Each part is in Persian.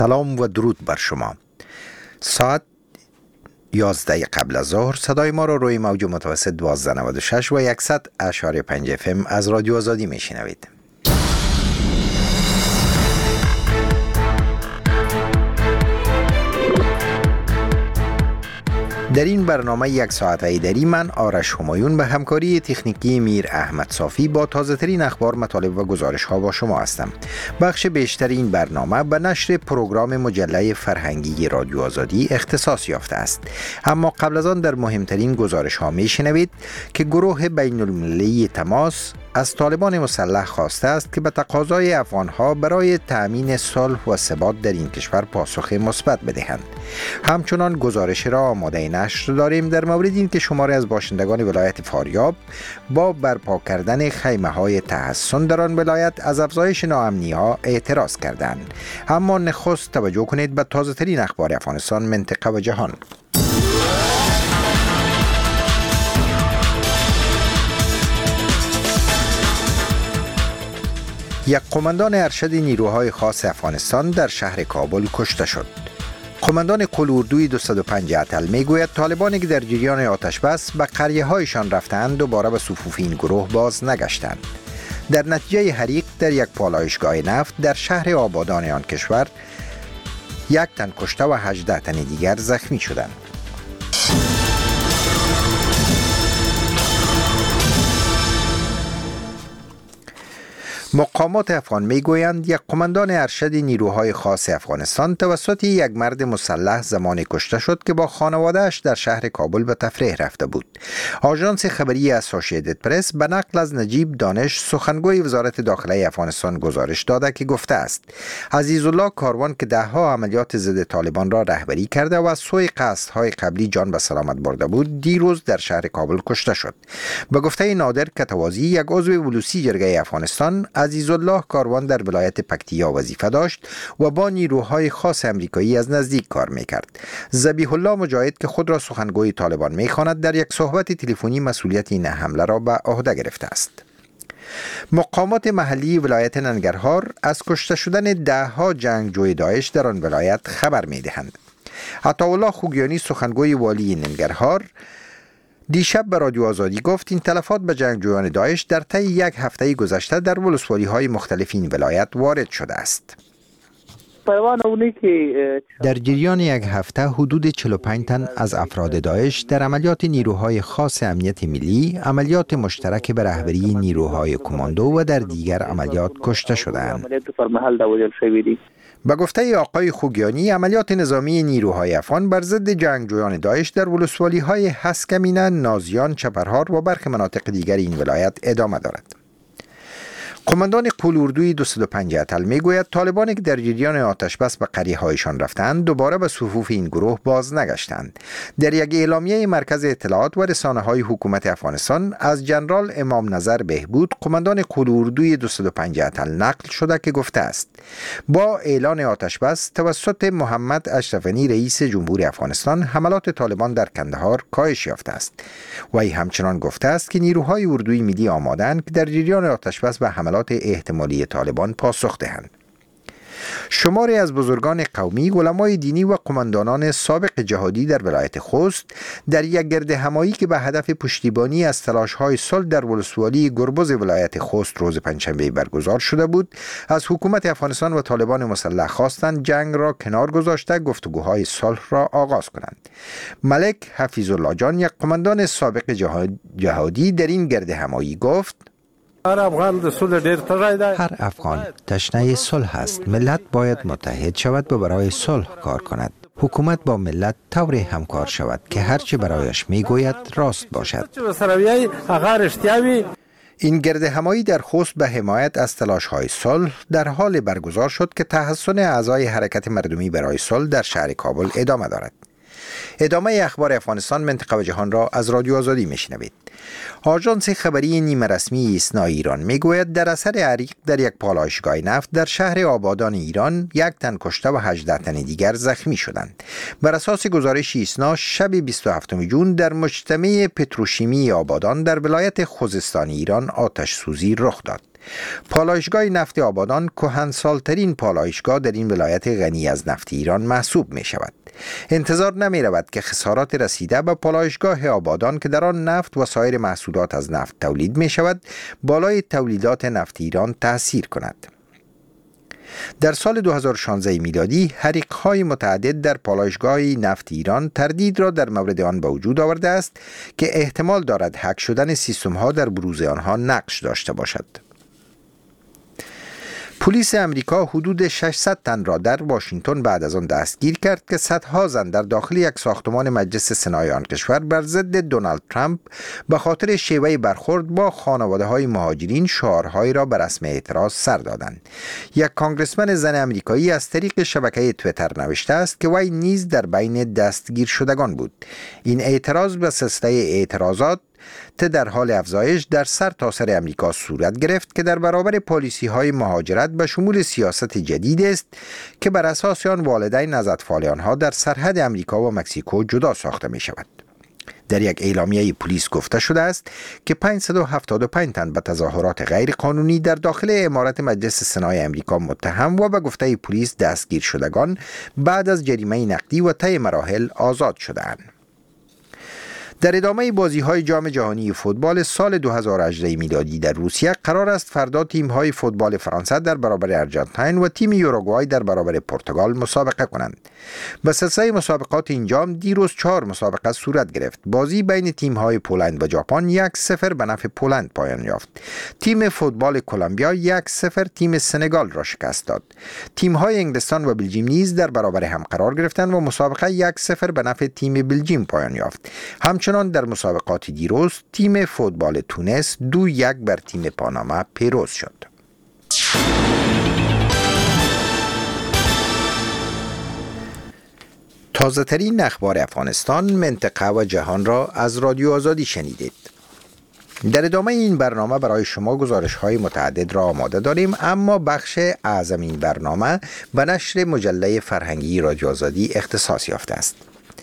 سلام و درود بر شما. ساعت 11 قبل از ظهر صدای ما را روی موج متوسط 1296 و 100.5 FM از رادیو آزادی میشنوید. در این برنامه یک ساعت ایدری من آرش همایون به همکاری تکنیکی میر احمد صافی با تازه ترین اخبار، مطالب و گزارش ها با شما هستم. بخش بیشتر این برنامه به نشر پروگرام مجله فرهنگی رادیو آزادی اختصاص یافته است. اما قبل از آن در مهمترین گزارش ها می شنوید که گروه بین المللی تماس از طالبان مسلح خواسته است که به تقاضای افغانها برای تأمین صلح و ثبات در این کشور پاسخ مثبت بدهند. همچنان گزارش را آماده نشر داریم در مورد این که شماری از باشندگان ولایت فاریاب با برپا کردن خیمه‌های تحصن در آن ولایت از افزایش ناامنی‌ها اعتراض کردند. اما نخست توجه کنید به تازه ترین اخبار افغانستان، منطقه و جهان. یک قماندان ارشد نیروهای خاص افغانستان در شهر کابل کشته شد. قماندان قلاردوی 205 اتل میگوید طالبانی که در جریان آتش‌بس به قریه‌هایشان رفتند دوباره به صفوف این گروه باز نگشتند. در نتیجه حریق در یک پالایشگاه نفت در شهر آبادان آن کشور 1 تن کشته و 18 تن دیگر زخمی شدند. مقامات افغان میگویند یک قماندان ارشد نیروهای خاص افغانستان توسط یک مرد مسلح زمانی کشته شد که با خانواده‌اش در شهر کابل به تفریح رفته بود. آژانس خبری اسوسییتد پرس به نقل از نجیب دانش سخنگوی وزارت داخله افغانستان گزارش داده که گفته است عزیزالله کاروان که 10 عملیات ضد طالبان را رهبری کرده و از سوی قصدهای قبلی جان به سلامت برده بود، دیروز در شهر کابل کشته شد. به گفته نادر کتوازی، یک عضو ولوسی جرگه افغانستان، عزیزالله کاروان در ولایت پکتیا وظیفه داشت و با نیروهای خاص امریکایی از نزدیک کار میکرد. ذبیح الله مجاهد که خود را سخنگوی طالبان میخواند در یک صحبت تلفنی مسئولیت این حمله را به عهده گرفته است. مقامات محلی ولایت ننگرهار از کشته شدن 10 جنگجوی داعش در آن ولایت خبر میدهند. عطاالله خوگیانی سخنگوی والی ننگرهار دیشب به رادیو آزادی گفت این تلفات به جنگجویان داعش در طی یک هفته گذشته در ولسوالی‌های مختلف این ولایت وارد شده است. در جریان یک هفته حدود 45 تن از افراد داعش در عملیات نیروهای خاص امنیت ملی، عملیات مشترک به رهبری نیروهای کماندو و در دیگر عملیات کشته شدند. به گفته آقای خوگیانی، عملیات نظامی نیروهای افغان بر ضد جنگجویان داعش در ولسوالی‌های هسکمینه، نازیان، چپرهار و برخی مناطق دیگر این ولایت ادامه دارد. قماندان قلاردوی 205 اتل میگوید طالبانی که در جریان آتش‌بس به قریه‌هایشان رفتند دوباره به صفوف این گروه باز نگشتند. در یک اعلامیه مرکز اطلاعات و رسانه‌های حکومت افغانستان از جنرال امام نظر بهبود، قماندان قلاردوی 205 اتل نقل شده که گفته است با اعلان آتش‌بس توسط محمد اشرف غنی رئیس جمهور افغانستان حملات طالبان در کندهار کاهش یافته است. وی همچنان گفته است که نیروهای اردوی ملی آماده‌اند که در جریان آتش‌بس به حملات احتمالی طالبان پاسخ دهند. شماری از بزرگان قومی، علمای دینی و قماندانان سابق جهادی در ولایت خوست در یک گرد همایی که به هدف پشتیبانی از تلاش‌های صلح در ولسوالی گربز ولایت خوست روز پنجشنبه برگزار شده بود، از حکومت افغانستان و طالبان مسلح خواستند جنگ را کنار گذاشته گفتگوهای صلح را آغاز کنند. ملک حفیظالله جان، یک قماندان سابق جهادی، در این گرد همایی گفت هر افغان تشنه صلح است. ملت باید متحد شود و برای صلح کار کند. حکومت با ملت طوری همکار شود که هرچه برایش میگوید راست باشد. این گرد همایی در خوست به حمایت از تلاش‌های صلح در حال برگزار شد که تحصن اعضای حرکت مردمی برای صلح در شهر کابل ادامه دارد. ادامه اخبار افغانستان، منطقه و جهان را از رادیو آزادی میشنوید. آژانس خبری نیمه رسمی ایسنا ایران میگوید در اثر حریق در یک پالایشگاه نفت در شهر آبادان ایران 1 تن کشته و 18 تن دیگر زخمی شدند. بر اساس گزارش ایسنا شب 27 جون در مجتمع پتروشیمی آبادان در ولایت خوزستان ایران آتش سوزی رخ داد. پالایشگاه نفت آبادان کهنسال‌ترین پالایشگاه در این ولایت غنی از نفت ایران محسوب می شود. انتظار نمی رود که خسارات رسیده به پالایشگاه آبادان که در آن نفت و سایر محصولات از نفت تولید می شود بالای تولیدات نفت ایران تأثیر کند. در سال 2016 میلادی حریق‌های متعدد در پالایشگاه نفت ایران تردید را در مورد آن به وجود آورده است که احتمال دارد هک شدن سیستم‌ها در بروز آنها نقش داشته باشد. پلیس امریکا حدود 600 تن را در واشنگتن بعد از آن دستگیر کرد که صدها زن در داخل یک ساختمان مجلس سنای آن کشور بر ضد دونالد ترامپ به خاطر شیوه برخورد با خانواده‌های مهاجرین شعارهایی را به رسم اعتراض سر دادند. یک کانگرسمن زن امریکایی از طریق شبکه توییتر نوشته است که وی نیز در بین دستگیر شدگان بود. این اعتراض به سلسله اعتراضات در حال افزایش در سرتاسر امریکا صورت گرفت که در برابر پالیسی‌های مهاجرت به شمول سیاست جدید است که بر اساس آن والدین از اطفال آنها در سرحد امریکا و مکزیکو جدا ساخته می شود. در یک اعلامیه پلیس گفته شده است که 575 تن به تظاهرات غیر قانونی در داخل عمارت مجلس سنای امریکا متهم و به گفته پلیس دستگیر شدگان بعد از جریمه نقدی و طی مراحل آزاد شدند. در ادامه بازی‌های جام جهانی فوتبال سال 2018 میلادی در روسیه قرار است فردا تیم‌های فوتبال فرانسه در برابر ارژانتین و تیم یوروگوئه در برابر پرتغال مسابقه کنند. به سلسله مسابقات این جام دیروز 4 مسابقه صورت گرفت. بازی بین تیم‌های پولند و ژاپن 1-0 به نفع پولند پایان یافت. تیم فوتبال کلمبیا 1-0 تیم سنگال را شکست داد. تیم‌های انگلستان و بلژیم نیز در برابر هم قرار گرفتند و مسابقه 1-0 به نفع تیم بلژیم پایان یافت. همچنین در مسابقات دیروز تیم فوتبال تونس 2-1 بر تیم پاناما پیروز شد. تازه ترین اخبار افغانستان، منطقه و جهان را از رادیو آزادی شنیدید. در ادامه این برنامه برای شما گزارش‌های متعدد را آماده داریم، اما بخش اعظم این برنامه به نشر مجله فرهنگی رادیو آزادی اختصاص یافته است.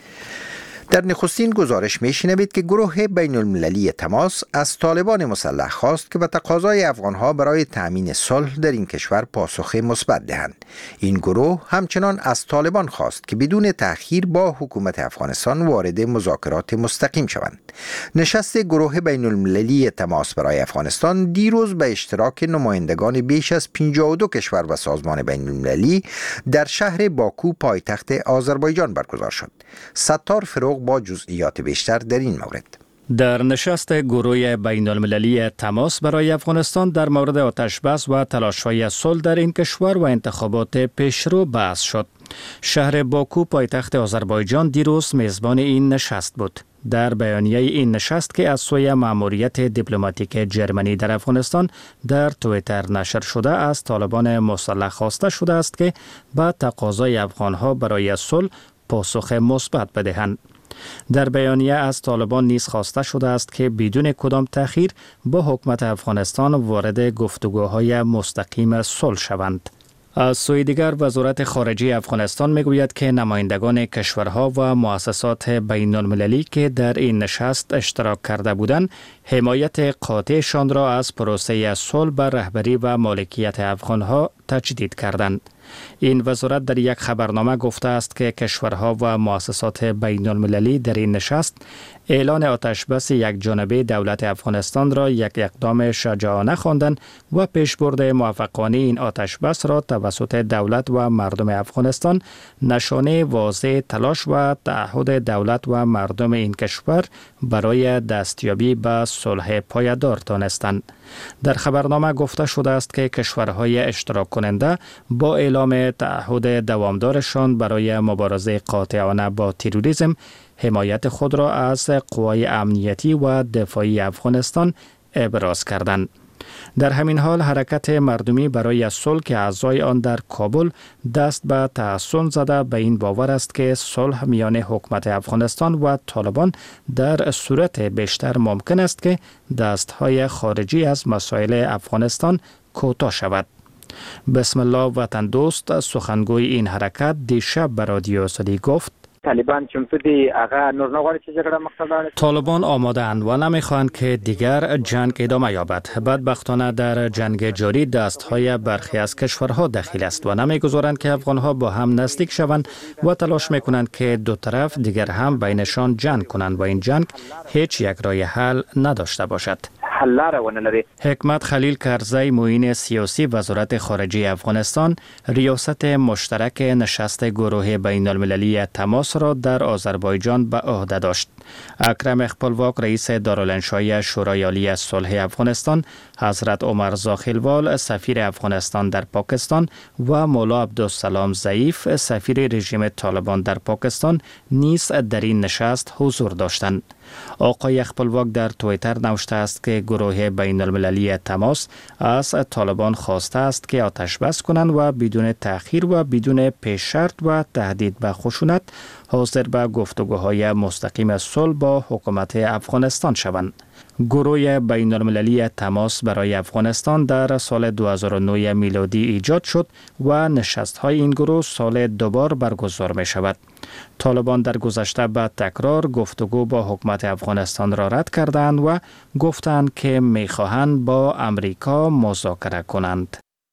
در نخستین گزارش میشنوید که گروه بین المللی تماس از طالبان مسلح خواست که به تقاضای افغانها برای تأمین صلح در این کشور پاسخ مثبت دهند. این گروه همچنان از طالبان خواست که بدون تأخیر با حکومت افغانستان وارد مذاکرات مستقیم شوند. نشست گروه بین المللی تماس برای افغانستان دیروز به اشتراک نمایندگان بیش از 52 کشور و سازمان بین المللی در شهر باکو پایتخت آذربایجان برگزار شد. ستار فروغ با جزئیات بیشتر در این مورد. در نشست گروه بین المللی تماس برای افغانستان در مورد آتش‌بس و تلاش‌های صلح در این کشور و انتخابات پیشرو بحث شد. شهر باکو پایتخت آذربایجان دیروز میزبان این نشست بود. در بیانیه این نشست که از سوی مأموریت دیپلماتیک جرمنی در افغانستان در توییتر نشر شده، از طالبان مسلح خواسته شده است که به تقاضای افغانها برای صلح پاسخ مثبت بدهند. در بیانیه از طالبان نیز خواسته شده است که بدون کدام تأخیر با حکومت افغانستان وارد گفتگوهای مستقیم صلح شوند. از سوی دیگر وزارت خارجه افغانستان میگوید که نمایندگان کشورها و مؤسسات بین المللی که در این نشست اشتراک کرده بودند، حمایت قاطعشان را از پروسه صلح بر رهبری و مالکیت افغانها تجدید کردند. این وزارت در یک خبرنامه گفته است که کشورها و مؤسسات بین المللی در این نشست اعلان آتش‌بس یک جانبه دولت افغانستان را یک اقدام شجاعانه خواندند و پیشبرد موفقانه این آتش‌بس را توسط دولت و مردم افغانستان نشانه واضح تلاش و تعهد دولت و مردم این کشور برای دستیابی به صلح پایدار دانستند. در خبرنامه گفته شده است که کشورهای اشتراک کننده با اعلام تعهد دوامدارشان برای مبارزه قاطعانه با تروریسم حمایت خود را از قوای امنیتی و دفاعی افغانستان ابراز کردند. در همین حال حرکت مردمی برای صلح که اعضای آن در کابل دست به تحسن زده به این باور است که صلح میان حکومت افغانستان و طالبان در صورت بیشتر ممکن است که دستهای خارجی از مسائل افغانستان کوتاه شود. بسم الله وطن دوست سخنگوی این حرکت دیشب به رادیو آزادی گفت: طالبان چمتودی آقا نور نغاری چه جگره مقصد طالبان آماده اند و نمیخواهند که دیگر جنگ ادامه یابد. بدبختانه در جنگ جاری دستهای برخی از کشورها دخیل است و نمیگذارند که افغانها با هم نزدیک شوند و تلاش میکنند که دو طرف دیگر هم بینشان جنگ کنند و این جنگ هیچ یک راه حل نداشته باشد. حکمت خلیل کرزی معین سیاسی وزارت خارجه افغانستان ریاست مشترک نشست گروه بین المللی تماس را در آذربایجان به عهده داشت. اکرم اخپلواک رئیس دارالانشای شورای عالی صلح افغانستان، حضرت عمر زاخیلوال سفیر افغانستان در پاکستان و مولا عبدالسلام ضعیف سفیر رژیم طالبان در پاکستان نیز در این نشست حضور داشتند. آقای اخپلواک در توییتر نوشته است که گروه بین المللی تماس از طالبان خواسته است که آتش بس کنند و بدون تأخیر و بدون پیش شرط و تهدید به خشونت حاضر به گفتگوهای مستقیم صلح با حکومت افغانستان شوند. گروه بین المللی تماس برای افغانستان در سال 2009 میلادی ایجاد شد و نشست‌های این گروه سال دوبار برگزار می شود. طالبان در گذشته به تکرار گفتگو با حکومت افغانستان را رد کردند و گفتند که می خواهند با امریکا مذاکره کنند.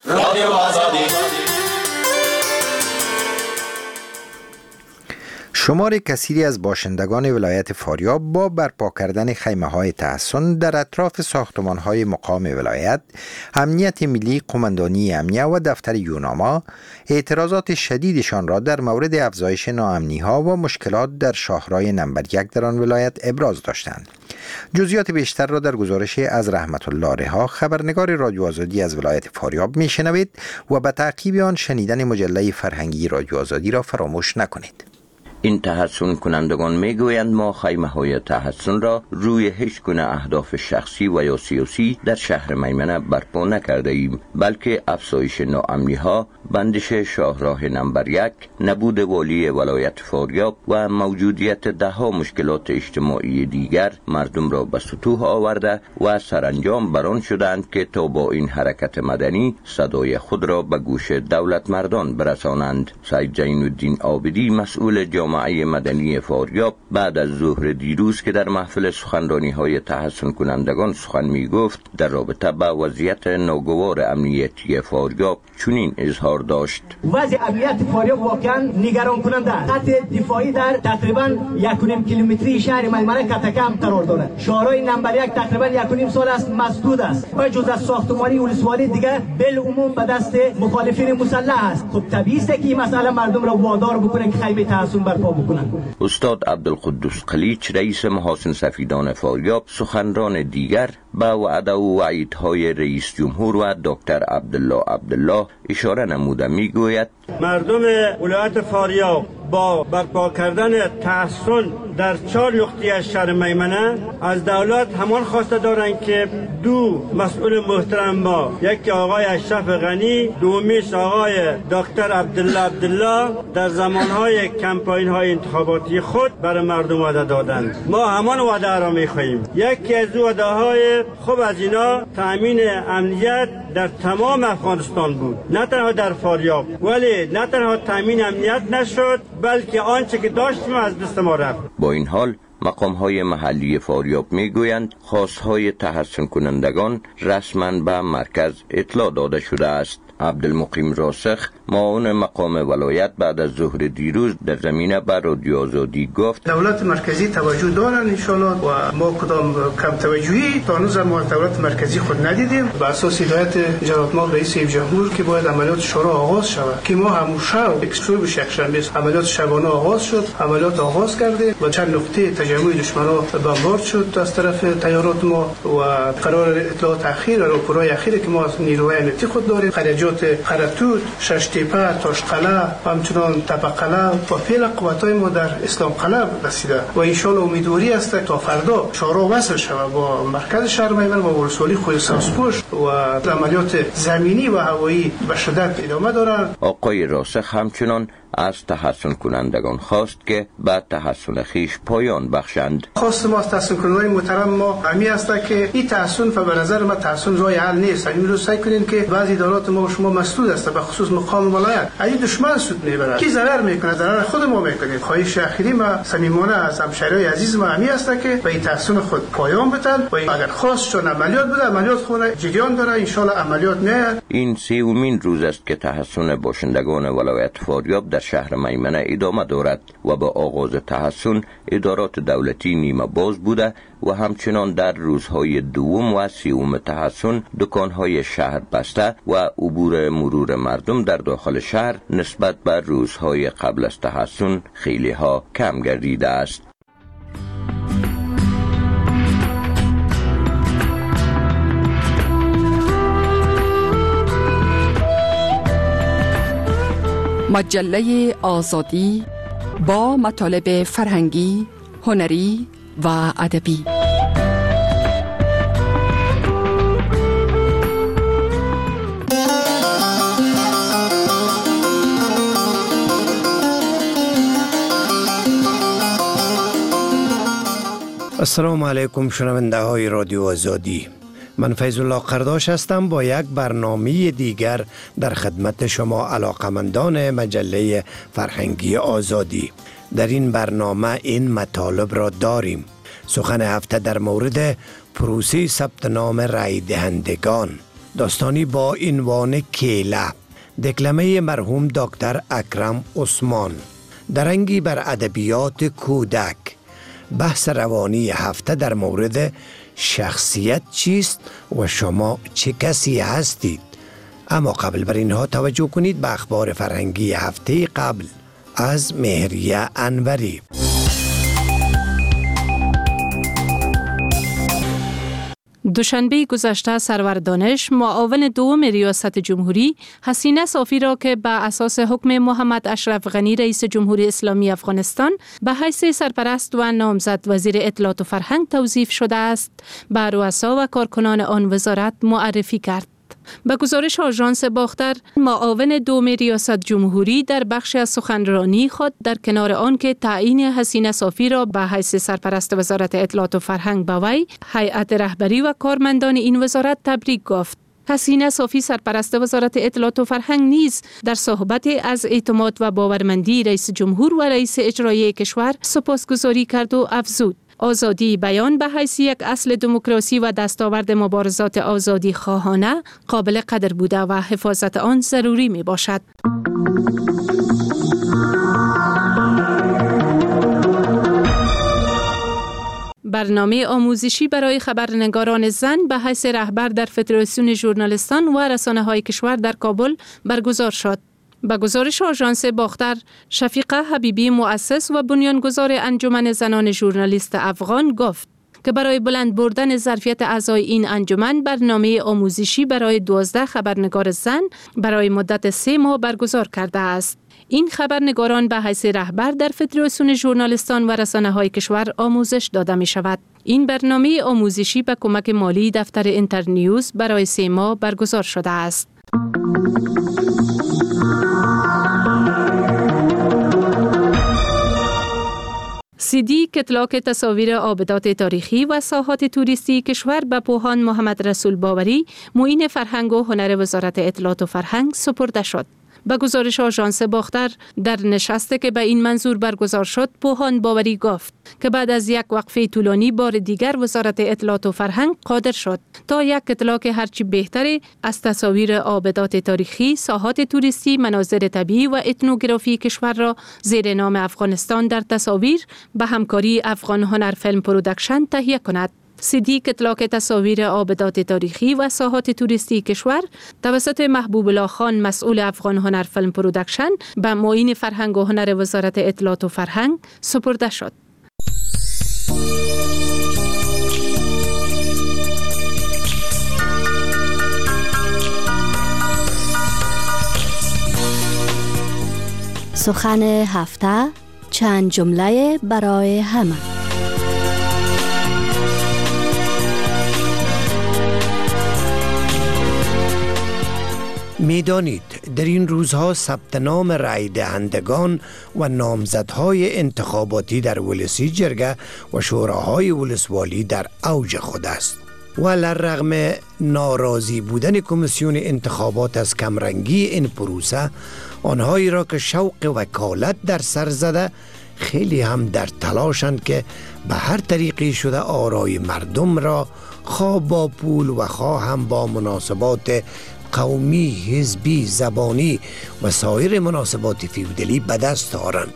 شمار کثیری از باشندگان ولایت فاریاب با برپا کردن خیمه‌های تحصن در اطراف ساختمان‌های مقام ولایت، امنیت ملی، قماندانی امنیه و دفتر یوناما اعتراضات شدیدشان را در مورد افزایش ناامنی‌ها و مشکلات در شاهرای نمبر 1 در آن ولایت ابراز داشتند. جزئیات بیشتر را در گزارش از رحمت الله رها، خبرنگار رادیو آزادی از ولایت فاریاب میشنوید و به تعقیب آن شنیدن مجله فرهنگی رادیو آزادی را فراموش نکنید. این تحصن کنندگان میگویند ما خیمه های تحصن را روی هیچ گونه اهداف شخصی و یا سیاسی در شهر میمنه برپا نکرده ایم، بلکه افزایش ناامنی ها، بندش شاهراه نمبر 1، نبود والی ولایت فاریاب و موجودیت دهها مشکلات اجتماعی دیگر مردم را به سطوح آورده و سرانجام بران شدند که تا با این حرکت مدنی صدای خود را به گوش دولت مردان برسانند. سید زین الدین عابدی مسئول جامعه مدنی فاریاب بعد از ظهر دیروز که در محفل سخنرانی های تحصن کنندگان سخن می گفت، در رابطه با وضعیت ناگوار امنیتی فاریاب چنین اظهار داشت: وضع امنیت فاریاب واقعا نگران کننده است. خط دفاعی در تقریبا 1.5 کیلومتری شهر میمنه کتکم قرار دارد. شاهرای نمبر 1 تقریبا 1.5 سال است مسدود است و جز از ساختمانی ولسوالی دیگر بالعموم به دست مخالفین مسلح است. خب طبیعی است که این مسئله مردم را وادار بکنه که خیمه تحصن برپا بکنن. استاد عبدالقدوس قلیچ رئیس محاسن سفیدان فاریاب سخنران دیگر به وعده و وعیدهای رئیس جمهور و دکتر عبدالله اشاره نموده میگوید مردم ولایت فاریاب با برپا کردن تحصن در 4 نقطه از شهر میمنه از دولت همان خواسته دارند که دو مسئول محترم ما، یکی آقای اشرف غنی، دومیش آقای دکتر عبدالله در زمانهای کمپاین های انتخاباتی خود برای مردم وعده دادند. ما همان وعده را میخواهیم. یکی از وعده های خوب از اینا تامین امنیت در تمام افغانستان بود، نه تنها در فاریاب، ولی نه تنها تامین امنیت نشد بلکه آنچه که داشتیم از دست ما رفت. با این حال مقام‌های محلی فاریاب میگویند خواست‌های تحصن کنندگان رسما به مرکز اطلاع داده شده است. عبدالمقیم راسخ معاون مقام ولایت بعد از ظهر دیروز در زمینه بر رادیو آزادی گفت دولت مرکزی توجه دارند انشالله و ما کدام کم توجهی تا هنوز ما دولت مرکزی خود ندیدیم. به اساس هدایت جناب ما رئیس جمهور که باید عملیات شورا آغاز شود که ما همون شب اکسترو به شکشنبه عملیات شبانه آغاز شد، عملیات آغاز کرده و چند نقطه تجمع دشمنان بمبارد شد از طرف تیارات ما و قرار اطلاع تأخیر و راهپورهای اخیری که ما نیروهای امنیتی خود داریم، خرجات خرطوط، ششتیپه، تاشقله و همچنان تپقله و فعل قوتای ما در اسلام قلعه رسیده و انشالله امیدواری است تا فردا شورا وصل شود با مرکز شهر میمنه و ولسوالی خوی ساسپوش و عملیات زمینی و هوایی به شدت ادامه دارند. آقای راسخ همچنان از تحسن کنندگان خواست که به تحسن خیش پایان بخشند. خواست ما از تحسن کنندگان محترم ما همی است که این تحسن به نظر ما تحسن راه حل نیست. همین رو سعی کنین که بعضی ادارات ما و شما مسئول است، به خصوص مقام ولایت. اگه دشمن سود میبره کی ضرر میکنه؟ ضرر خود ما میکنه. خواهش اخیری ما صمیمانه از همشهریای عزیز ما همی است که به این تحسن خود پایان بدن و اگر خواست چون عملیات بده عملیات خود جریان داره، ان شاء الله عملیات میاد. این سومین روز است که تحسن باشندگان ولایت فاریاب در شهر میمنه ادامه دارد و با آغاز تحسن ادارات دولتی نیمه باز بوده و همچنان در روزهای دوم و سوم تحسن دکانهای شهر بسته و عبور مرور مردم در داخل شهر نسبت به روزهای قبل از تحسن خیلی ها کم گردیده است. مجله آزادی با مطالب فرهنگی، هنری و ادبی. السلام علیکم شنونده های رادیو آزادی. من فیض الله قرداش هستم با یک برنامه دیگر در خدمت شما علاقمندان مجله فرهنگی آزادی. در این برنامه این مطالب را داریم: سخن هفته در مورد پروسه ثبت نام رای دهندگان، داستانی با عنوان کیله، دکلمه مرحوم دکتر اکرم عثمان، درنگی بر ادبیات کودک، بحث روانی هفته در مورد شخصیت چیست و شما چه کسی هستید. اما قبل بر اینها توجه کنید به اخبار فرهنگی هفته قبل از مهریه انوری. دوشنبه گذشته سرور دانش معاون دوم ریاست جمهوری حسینه صافی را که به اساس حکم محمد اشرف غنی رئیس جمهوری اسلامی افغانستان به حیث سرپرست و نامزد وزیر اطلاعات و فرهنگ توصیف شده است، به رؤسا و کارکنان آن وزارت معرفی کرد. به گزارش آژانس باختر، معاون دوم ریاست جمهوری در بخش از سخنرانی خود در کنار آن که تعیین حسینه صافی را به حیث سرپرست وزارت اطلاعات و فرهنگ به وی، هیئت رهبری و کارمندان این وزارت تبریک گفت. حسینه صافی سرپرست وزارت اطلاعات و فرهنگ نیز در صحبت از اعتماد و باورمندی رئیس جمهور و رئیس اجرایی کشور سپاسگزاری کرد و افزود: آزادی بیان به حیث یک اصل دموکراسی و دستاورد مبارزات آزادی خواهانه قابل قدر بوده و حفاظت آن ضروری می باشد. برنامه آموزشی برای خبرنگاران زن به حیث رهبر در فدراسیون ژورنالیستان و رسانه‌های کشور در کابل برگزار شد. به گزارش آژانس باختر، شفیقه حبیبی مؤسس و بنیانگذار انجمن زنان ژورنالیست افغان گفت که برای بلند بردن ظرفیت اعضای این انجمن برنامه آموزشی برای 12 خبرنگار زن برای مدت 3 ماه برگزار کرده است. این خبرنگاران به حیث رهبر در فدراسیون ژورنالیستان و رسانه‌های کشور آموزش داده می شود. این برنامه آموزشی به کمک مالی دفتر اینترنیوز برای 3 ماه برگزار شده است. CD کتلاک تصاویر آبدات تاریخی و ساحات توریستی کشور به پوهان محمد رسول باوری، معین فرهنگ و هنر وزارت اطلاعات و فرهنگ سپرده شد. به گزارش آژانس باختر، در نشستی که به این منظور برگزار شد، پوهان باوری گفت که بعد از یک وقفه طولانی بار دیگر وزارت اطلاعات و فرهنگ قادر شد تا یک کتلاک هرچی بهتری از تصاویر آبدات تاریخی، ساحات توریستی، مناظر طبیعی و اتنوگرافی کشور را زیر نام افغانستان در تصاویر به همکاری افغان هنر فیلم پرودکشن تهیه کند. CD کتلاک تصاویر آبدات تاریخی و ساحات توریستی کشور توسط محبوب الله خان مسئول افغان هنر فیلم پرودکشن به معین فرهنگ و هنر وزارت اطلاعات و فرهنگ سپرده شد. سخن هفته، چند جمله برای همه. میدانید در این روزها ثبت نام رای دهندگان و نامزدهای انتخاباتی در ولسی جرگه و شوراهای ولسوالی در اوج خود است. و لرغم ناراضی بودن کمیسیون انتخابات از کمرنگی این پروسه، آنهایی را که شوق وکالت در سر زده خیلی هم در تلاشند که به هر طریقی شده آرای مردم را خواه با پول و خواه هم با مناسبات قومی، حزبی، زبانی و سایر مناسبات فیودالی به دست آورند.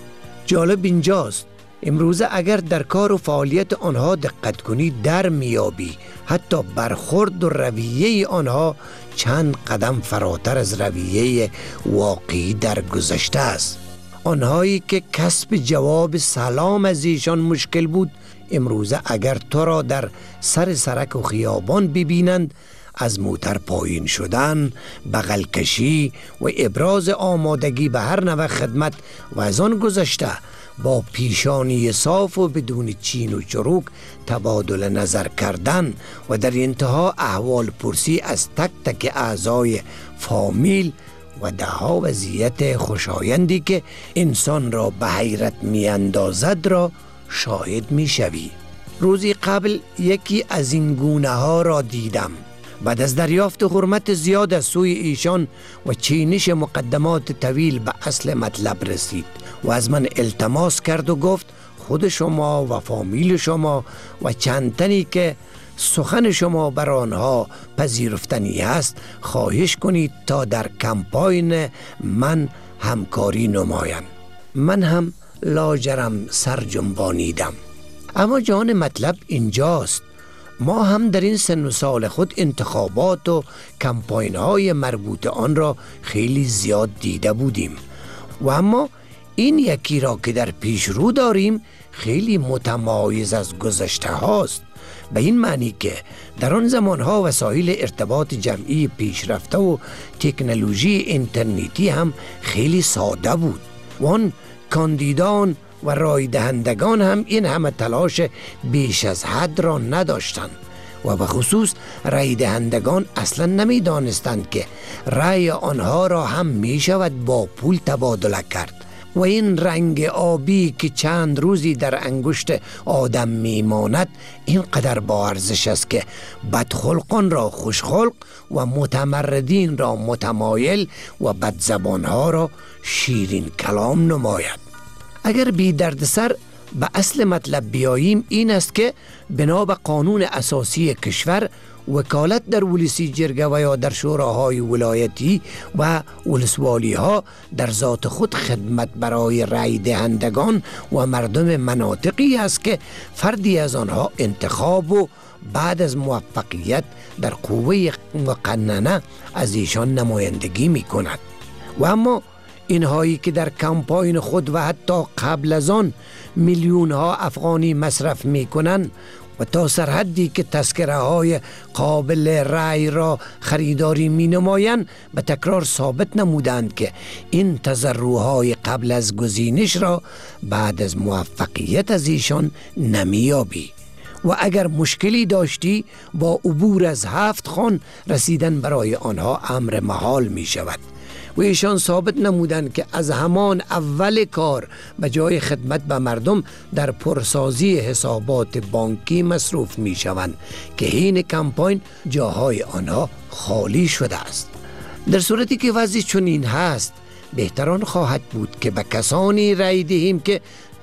جالب اینجاست امروزه اگر در کار و فعالیت آنها دقت کنی در میابی حتی برخورد و رویه آنها چند قدم فراتر از رویه واقعی در گذشته است. آنهایی که کسب جواب سلام از ایشان مشکل بود، امروزه اگر تو را در سر سرک و خیابان ببینند، از موتر پایین شدن، بغل کشی و ابراز آمادگی به هر نوع خدمت و از آن گذشته با پیشانی صاف و بدون چین و چروک تبادل نظر کردن و در انتها احوال پرسی از تک تک اعضای فامیل و دهها وضعیت خوشایندی که انسان را به حیرت می اندازد را شاهد می شوی. روزی قبل یکی از این گونه ها را دیدم. بعد از دریافت حرمت زیاد از سوی ایشان و چینش مقدمات طویل به اصل مطلب رسید و از من التماس کرد و گفت خود شما و فامیل شما و چند تنی که سخن شما بر آنها پذیرفتنی است خواهش کنید تا در کمپاین من همکاری نمایند. من هم لاجرم سر جنبانیدم. اما جان مطلب اینجاست، ما هم در این سن و سال خود انتخابات و کمپاین های مربوط آن را خیلی زیاد دیده بودیم و اما این یکی را که در پیش رو داریم خیلی متمایز از گذشته هاست، به این معنی که در آن زمانها وسایل ارتباط جمعی پیشرفته و تکنولوژی اینترنتی هم خیلی ساده بود و آن کاندیدان و رای دهندگان هم این همه تلاش بیش از حد را نداشتند و به خصوص رای دهندگان اصلا نمی دانستند که رای آنها را هم می شود با پول تبادله کرد و این رنگ آبی که چند روزی در انگشت آدم می ماند اینقدر با ارزش است که بدخلقان را خوشخلق و متمردین را متمایل و بدزبانها را شیرین کلام نماید. اگر بی دردسر به اصل مطلب بیاییم این است که بنا به قانون اساسی کشور وکالت در ولسی جرگه و یا در شوراهای ولایتی و ولسوالی ها در ذات خود خدمت برای رای دهندگان و مردم مناطقی است که فردی از آنها انتخاب و بعد از موفقیت در قوه مقننه از ایشان نمایندگی می کند. و اما اینهایی که در کمپاین خود و حتی قبل از آن میلیون ها افغانی مصرف می کنند و تا سرحدی که تذکره های قابل رأی را خریداری می نمایند به تکرار ثابت نمودند که این تضرعهای قبل از گزینش را بعد از موفقیت از ایشان نمیابی و اگر مشکلی داشتی با عبور از 7 خان رسیدن برای آنها امر محال می شود و ایشان ثابت نمودند که از همان اول کار به جای خدمت به مردم در پرسازی حسابات بانکی مصروف می شوند که حین کمپاین جاهای آنها خالی شده است. در صورتی که وضع چنین هست بهتران خواهد بود که به کسانی رای دهیم که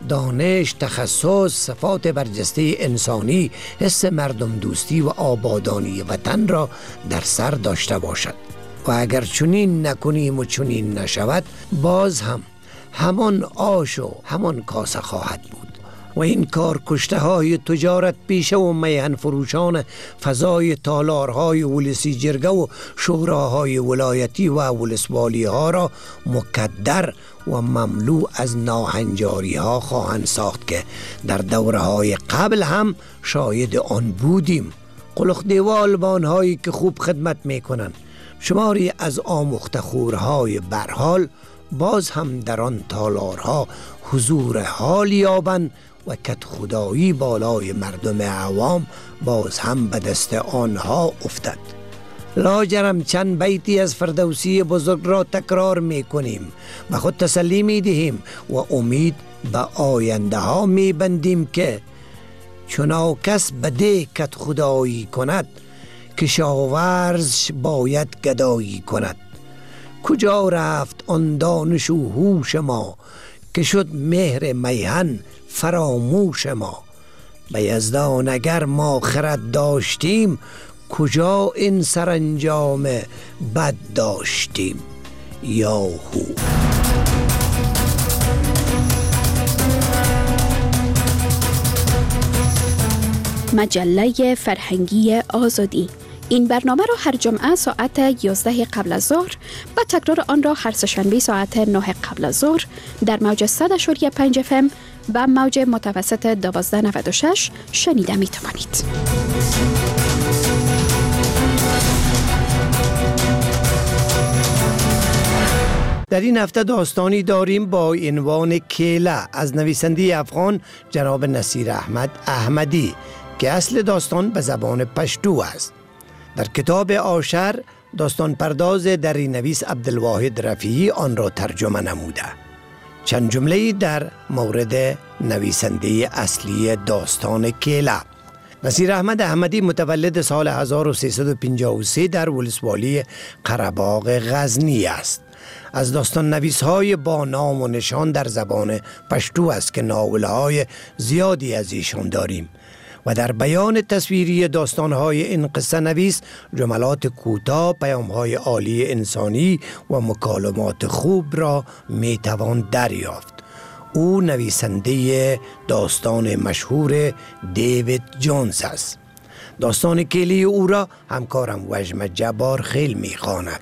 دانش، تخصص، صفات برجسته انسانی، حس مردم دوستی و آبادانی وطن را در سر داشته باشد و اگر چنین نکنیم و چنین نشود باز هم همان آش و همان کاسه خواهد بود و این کار کشته های تجارت پیشه و میهن فروشان فضای تالارهای ولسی جرگه و شوراهای ولایتی و ولسوالی ها را مکدر و مملو از ناهنجاری ها خواهند ساخت که در دوره های قبل هم شاهد آن بودیم. قلخ دیوال با آنهایی که خوب خدمت میکنند شماری از آموخته خورهای برحال باز هم در آن تالارها حضور حال یابند و کت خدایی بالای مردم عوام باز هم به دست آنها افتد. لاجرم چند بیتی از فردوسی بزرگ را تکرار می کنیم و خود تسلی می دهیم و امید به آینده ها می بندیم که چنا کس بده کت خدایی کند، کشاورز باید گدایی کند. کجا رفت آن دانش و هوش ما، که شد مهر میهن فراموش ما. به یزدان اگر ما خرد داشتیم، کجا این سرانجام بد داشتیم. یاهو. مجله فرهنگی آزادی. این برنامه را هر جمعه ساعت 11 قبل از ظهر و تکرار آن را هر سه‌شنبه ساعت 9 قبل از ظهر در موج 100.5 FM و موج متوسط 1296 شنیده می توانید. در این هفته داستانی داریم با عنوان کیله از نویسنده افغان جناب نصیر احمد احمدی که اصل داستان به زبان پشتو است. در کتاب آشر داستان پرداز دری نویس عبدالواحد رفیعی آن را ترجمه نموده. چند جمله در مورد نویسنده اصلی داستان کیله. نصیر احمد احمدی متولد سال 1353 در ولسوالی قره‌باغ غزنی است. از داستان نویس های با نام و نشان در زبان پشتو است که ناول های زیادی از ایشان داریم و در بیان تصویری داستان های این قصه نویس جملات کوتاه، پیام های عالی انسانی و مکالمات خوب را می توان دریافت. او نویسنده داستان مشهور دیوید جونز است. داستان کیله او را همکارم وجم جبار خیل می خواند.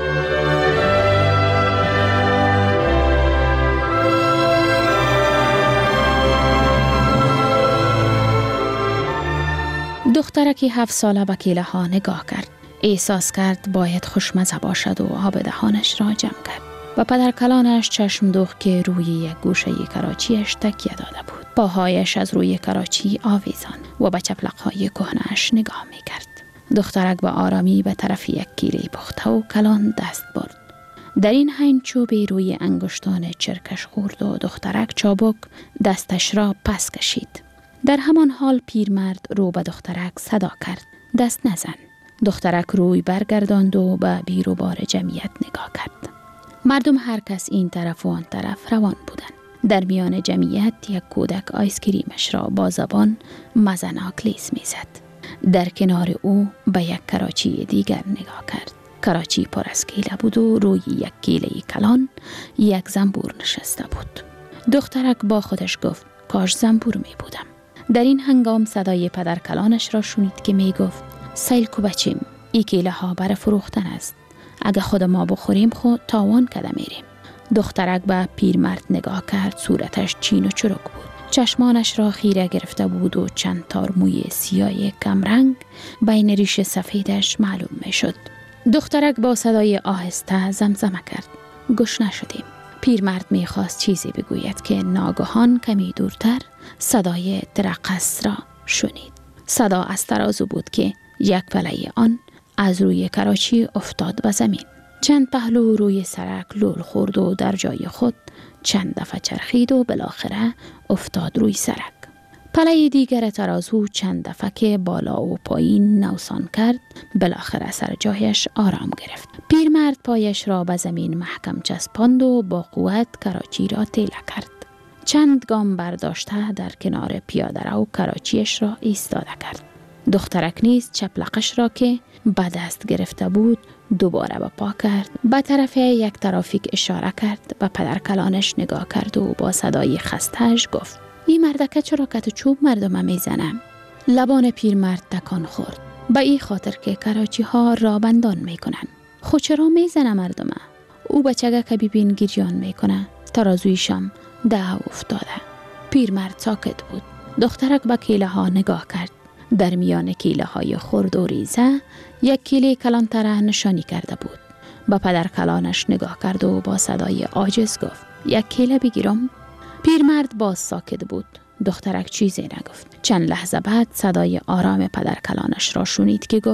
دخترکی 7 ساله به کیله ها نگاه کرد. احساس کرد باید خوشمزه باشد و آب دهانش را جمع کرد. و پدر کلانش چشم دوخت که روی یک گوشه کراچیش تکیه داده بود. پاهایش از روی کراچی آویزان و به چپلقهای کهنه‌اش نگاه می کرد. دخترک به آرامی به طرف یک کیله پخته و کلان دست برد. در این حین چوبی روی انگشتان چرکش خورد و دخترک چابک دستش را پس کشید. در همان حال پیرمرد رو به دخترک صدا کرد: دست نزن. دخترک روی برگرداند و به بیر و بار جمعیت نگاه کرد. مردم هر کس این طرف و آن طرف روان بودند. در میان جمعیت یک کودک آیسکریمش را با زبان مزناک لیز میزد. در کنار او به یک کراچی دیگر نگاه کرد. کراچی پر از کیله بود و روی یک کیله کلان یک زنبور نشسته بود. دخترک با خودش گفت: کاش زنبور می بودم. در این هنگام صدای پدر کلانش را شنید که می گفت: سیل کو بچیم، ای کیله ها بر فروختن است. اگه خود ما بخوریم خود تاوان کده میریم. دخترک به پیرمرد نگاه کرد. صورتش چین و چروک بود. چشمانش را خیره گرفته بود و چند تار موی سیاه کمرنگ بین ریش سفیدش معلوم می شد. دخترک با صدای آهسته زمزمه کرد: گشنه شدیم. پیرمرد می خواست چیزی بگوید که ناگهان کمی دورتر صدای ترقص را شنید. صدا از ترازو بود که یک پله آن از روی کراچی افتاد به زمین. چند پهلو روی سرک لول خورد و در جای خود چند دفعه چرخید و بالاخره افتاد روی سرک. پله دیگر ترازو چند دفعه که بالا و پایین نوسان کرد بالاخره سر جایش آرام گرفت. پیرمرد پایش را به زمین محکم چسباند و با قوت کراچی را تیله کرد. چند گام برداشته در کنار پیاده رو کراچیش را ایستاده کرد. دخترک نیز چپلقش را که به دست گرفته بود دوباره به پا کرد. به طرف یک ترافیک اشاره کرد. به پدر کلانش نگاه کرد و با صدای خسته‌اش گفت: این مردکه چرا کت چوب مردم میزنم؟ لبان پیرمرد تکان خورد. به این خاطر که کراچی ها را بندان میکنن. خود چرا میزنه مردم؟ او بچگه که ببین گریان میکنه. ترازویشم ده افتاده. پیرمرد ساکت بود. دخترک به کیله ها نگاه کرد. در میان کیله های خرد و ریزه یک کیله کلانتره نشانی کرده بود. با پدر کلانش نگاه کرد و با صدای عاجز گفت: یک کیله بگیرم؟ پیرمرد باز ساکت بود. دخترک چیزی نگفت. چند لحظه بعد صدای آرام پدر کلانش را شنید که گفت: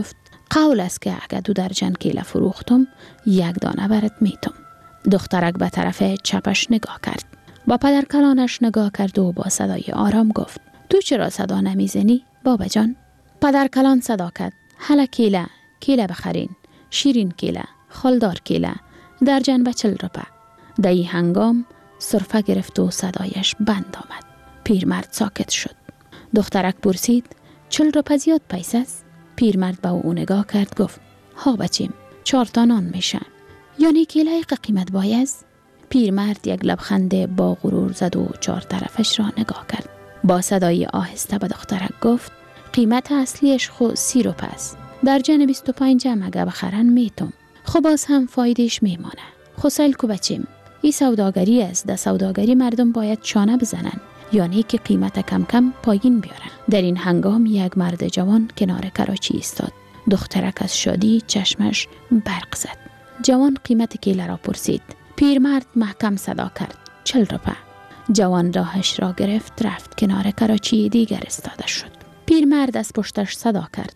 قول است که اگر 2 درجن کیله فروختم 1 دانه برات میتم. دخترک به طرف چپش نگاه کرد. با پدر کلانش نگاه کرد و با صدای آرام گفت تو چرا صدا نمیزنی بابا جان؟ پدر کلان صدا کرد حالا کیله بخرین، شیرین کیله، خالدار کیله، درجن به 40 روپه. در این هنگام سرفه گرفت و صدایش بند آمد. پیرمرد ساکت شد. دخترک پرسید 40 روپه زیاد پیسه است؟ پیرمرد به او نگاه کرد گفت ها بچیم 4 تا نان میشه. یعنی کیله قیمت باید؟ پیرمرد یک لبخند با غرور زد و 4 طرفش را نگاه کرد. با صدای آهسته به دخترک گفت قیمت اصلیش خو 30 روپه است. درجن 25 هم اگه بخرن میتم. خب باز هم فایدهش میمانه. خسل کو بچیم. این سوداگری است. در سوداگری مردم باید چانه بزنن. یعنی که قیمت کم کم پایین بیارن. در این هنگام یک مرد جوان کنار کراچی ایستاد. دخترک از شادی چشمش برق زد. جوان قیمت کیله را پرسید. پیرمرد محکم صدا کرد 40 روپه. جوان راهش را گرفت رفت کنار کراچی دیگر استاده شد. پیرمرد از پشتش صدا کرد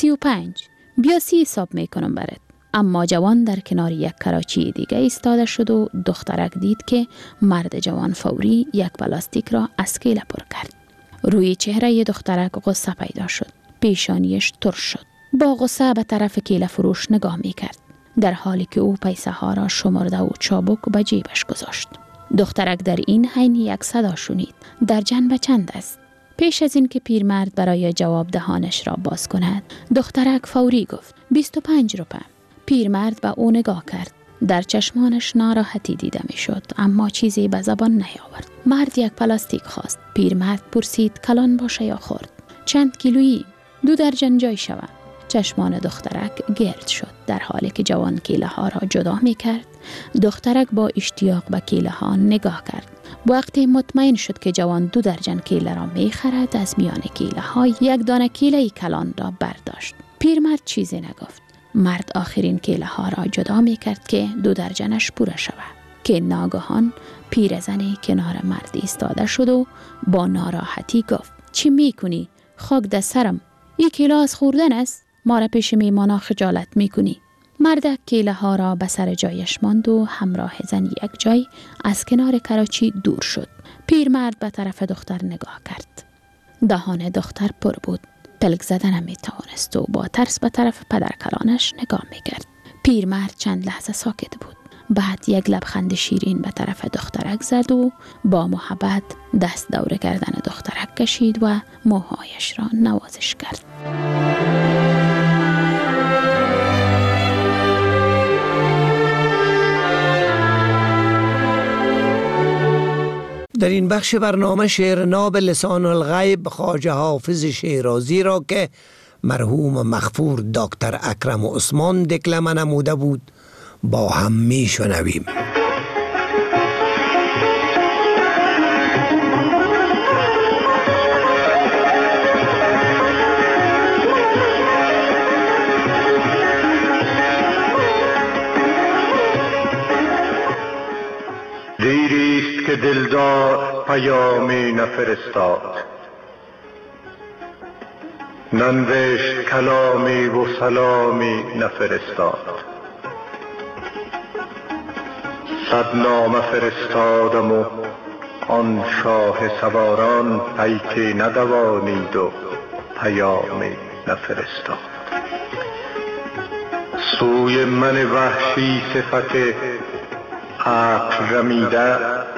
35 بیا 30 حساب میکنم برات. اما جوان در کنار یک کراچی دیگه ایستاده شد و دخترک دید که مرد جوان فوری یک پلاستیک را از کیله پر کرد. روی چهره دخترک غصه پیدا شد. پیشانیش ترش شد. با غصه به طرف کیله فروش نگاه میکرد. در حالی که او پیسه ها را شمرده و چابک به جیبش گذاشت. دخترک در این حین یک صدا شنید. درجن به چند است؟ پیش از این که پیرمرد برای جواب دهانش را باز کند، دخترک فوری گفت 25 روپه. پیرمرد به او نگاه کرد. در چشمانش ناراحتی دیده می شد، اما چیزی به زبان نیاورد. مرد یک پلاستیک خواست. پیرمرد پرسید کلان باشه یا خرد؟ چند کیلویی؟ 2 درجن جای شود. چشمان دخترک گرد شد. در حالی که جوان کیله ها را جدا می کرد، دخترک با اشتیاق به کیله ها نگاه کرد. وقتی مطمئن شد که جوان 2 درجن کیله را می خرد، از میان کیله ها 1 دانه کیله کلان را برداشت. پیرمرد چیزی نگفت. مرد آخرین کیله ها را جدا می کرد که 2 درجنش پوره شود که ناگهان پیرزنی کنار مرد ایستاده شد و با ناراحتی گفت چی می کنی؟ خاک در سرم. این کیله از خوردن است. ما را پیش میمانا خجالت می کنی. مرد کیله ها را به سر جایش ماند و همراه زن یک جای از کنار کراچی دور شد. پیرمرد به طرف دختر نگاه کرد. دهان دختر پر بود. پلک زدن نمی توانست و با ترس به طرف پدر کلانش نگاه می کرد. پیرمرد چند لحظه ساکت بود. بعد یک لبخند شیرین به طرف دخترک زد و با محبت دست دور گردن دخترک کشید و موهایش را نوازش کرد. در این بخش برنامه شعر ناب لسان الغیب خواجه حافظ شیرازی را که مرحوم مغفور دکتر اکرم عثمان دکلمه نموده بود با هم می شنویم. دیریست که دلدار پیامی نفرستاد، ننوشت کلامی و سلامی نفرستاد. 100 نامه فرستادم و آن شاه سواران پیکی ندوانید و پیامی نفرستاد. سوی من وحشی صفت عقل رمیده،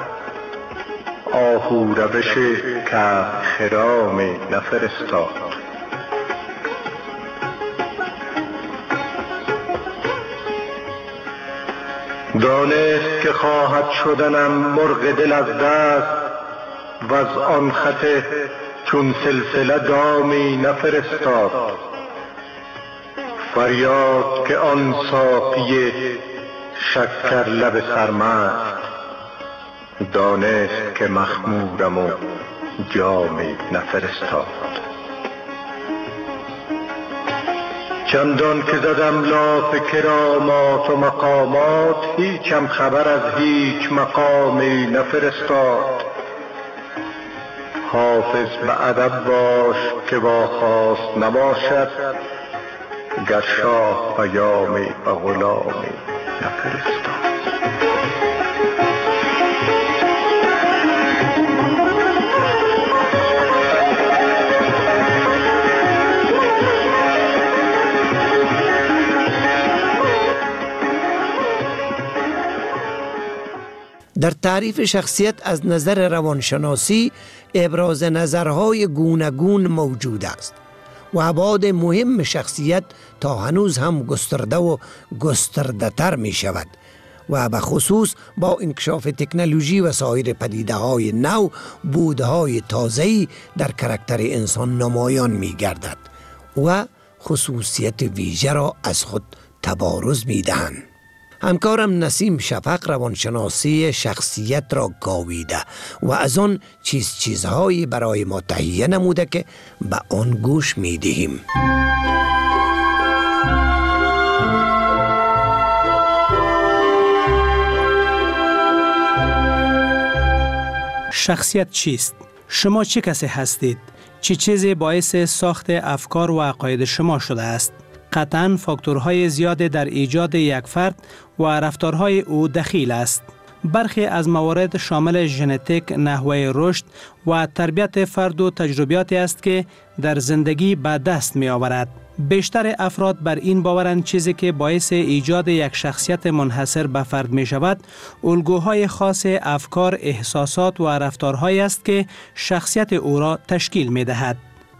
آهو روش که خرامی نفرستاد. دانست که خواهد شدنم مرغ دل از دست، و از آن خط چون سلسله دامی نفرستاد. فریاد که آن ساقی شکر لب سرمست، دانست که مخمورم و جامی نفرستاد. چندان که زدم لاف کرامات و مقامات، هیچم خبر از هیچ مقامی نفرستاد. حافظ به ادب باش که با خواست نباشد، گر شاه پیامی به غلامی نفرستاد. در تعریف شخصیت از نظر روانشناسی ابراز نظرهای گوناگون موجود است و ابعاد مهم شخصیت تا هنوز هم گسترده و گسترده تر می شود و به خصوص با انکشاف تکنولوژی و سایر پدیده های نو بودهای تازه‌ای در کاراکتر انسان نمایان می گردد و خصوصیت ویژه را از خود تبارز می دهند. همکارم نسیم شفق روانشناسی شخصیت را گاویده و از آن چیزهایی برای ما تهیه نموده که به آن گوش می دهیم. شخصیت چیست؟ شما چه کسی هستید؟ چه چیزی باعث ساخت افکار و عقاید شما شده است؟ قطعاً فاکتورهای زیاد در ایجاد یک فرد و رفتارهای او دخیل است. برخی از موارد شامل ژنتیک، نحوه رشد و تربیت فرد و تجربیاتی است که در زندگی به دست می آورد. بیشتر افراد بر این باورند چیزی که باعث ایجاد یک شخصیت منحصر به فرد می شود، الگوهای خاص افکار، احساسات و رفتارهایی است که شخصیت او را تشکیل می دهد.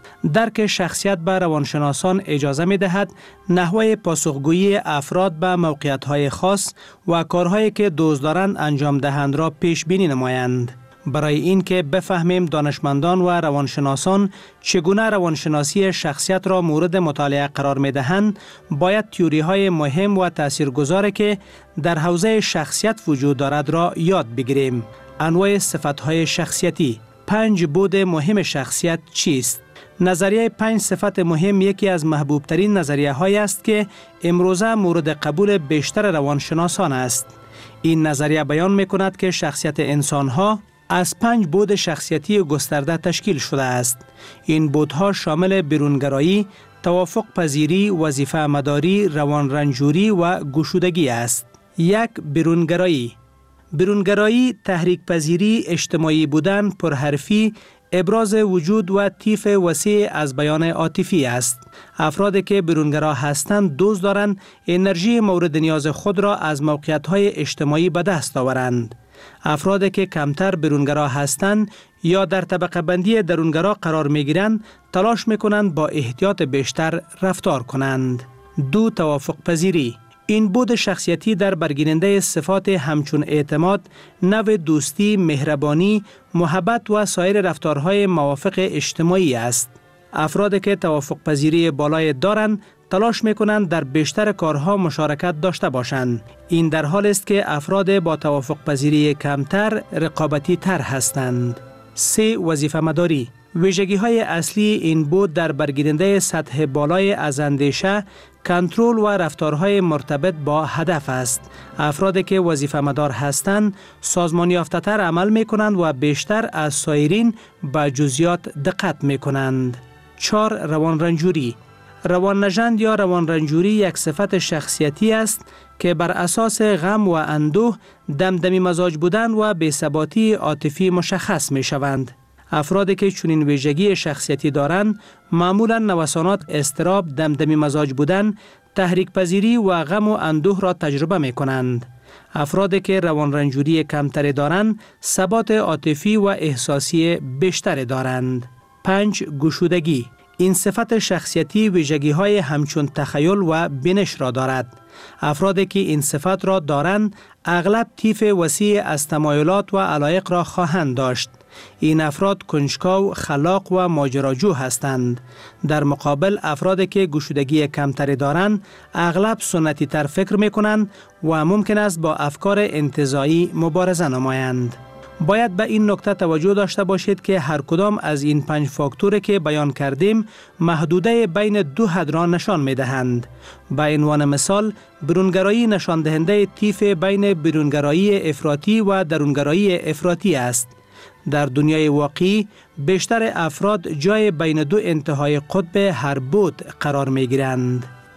درک شخصیت به روانشناسان اجازه می دهد نحوه پاسخگویی افراد به موقعیت‌های خاص و کارهایی که دوست دارند انجام دهند را پیش بینی نمایند. برای این که بفهمیم دانشمندان و روانشناسان چگونه روانشناسی شخصیت را مورد مطالعه قرار می دهند، باید تئوری‌های مهم و تاثیرگذاری که در حوزه شخصیت وجود دارد را یاد بگیریم. انواع صفت‌های شخصیتی. 5 بود مهم شخصیت چیست؟ نظریه 5 صفت مهم یکی از محبوب ترین نظریه های است که امروزه مورد قبول بیشتر روانشناسان است. این نظریه بیان می کند که شخصیت انسان ها از 5 بود شخصیتی گسترده تشکیل شده است. این بودها شامل برونگرایی، توافق پذیری، وظیفه مداری، روان رنجوری و گشودگی است. 1. برونگرایی. برونگرایی تحریک پذیری، اجتماعی بودن، پرحرفی، ابراز وجود و طیف وسیع از بیان عاطفی است. افرادی که برونگرا هستند دوست دارند انرژی مورد نیاز خود را از موقعیت‌های اجتماعی به دست آورند. افرادی که کمتر برونگرا هستند یا در طبقه بندی درونگرا قرار می‌گیرند تلاش می‌کنند با احتیاط بیشتر رفتار کنند. 2. توافق پذیری. این بود شخصیتی در برگیرنده صفات همچون اعتماد، نوع دوستی، مهربانی، محبت و سایر رفتارهای موافق اجتماعی است. افرادی که توافق پذیری بالای دارند تلاش می‌کنند در بیشتر کارها مشارکت داشته باشند. این در حالی است که افراد با توافق پذیری کمتر رقابتی تر هستند. 3. وظیفه مداری. ویژگی‌های اصلی این بود در برگیرنده سطح بالای از اندیشه، کنترل و رفتارهای مرتبط با هدف است. افرادی که وظیفه مدار هستند سازمان یافته‌تر عمل می‌کنند و بیشتر از سایرین به جزئیات دقت می‌کنند. 4. روان رنجوری. روان نژند یا روان رنجوری یک صفت شخصیتی است که بر اساس غم و اندوه، دمدمی مزاج بودن و بی‌ثباتی عاطفی مشخص می‌شوند. افرادی که چنین ویژگی شخصیتی دارند معمولاً نوسانات اضطراب، دمدمی مزاج بودن، تحریک پذیری و غم و اندوه را تجربه می کنند. افرادی که روان رنجوری کمتری دارند ثبات عاطفی و احساسی بیشتری دارند. 5. گشودگی. این صفت شخصیتی ویژگی‌های همچون تخیل و بینش را دارد. افرادی که این صفت را دارند اغلب طیف وسیع از تمایلات و علایق را خواهند داشت. این افراد کنجکاو، خلاق و ماجراجو هستند. در مقابل افرادی که گشودگی کمتری دارند اغلب سنتی تر فکر می کنند و ممکن است با افکار انتزاعی مبارزه نمایند. باید به این نکته توجه داشته باشید که هر کدام از این 5 فاکتوری که بیان کردیم محدوده بین 2 حد را نشان می دهند. به عنوان مثال، برونگرایی نشان دهنده طیف بین برونگرایی افراطی و درونگرایی افراطی است. در دنیای واقعی بیشتر افراد جای بین 2 انتهای قطب هر بود قرار می گیرند.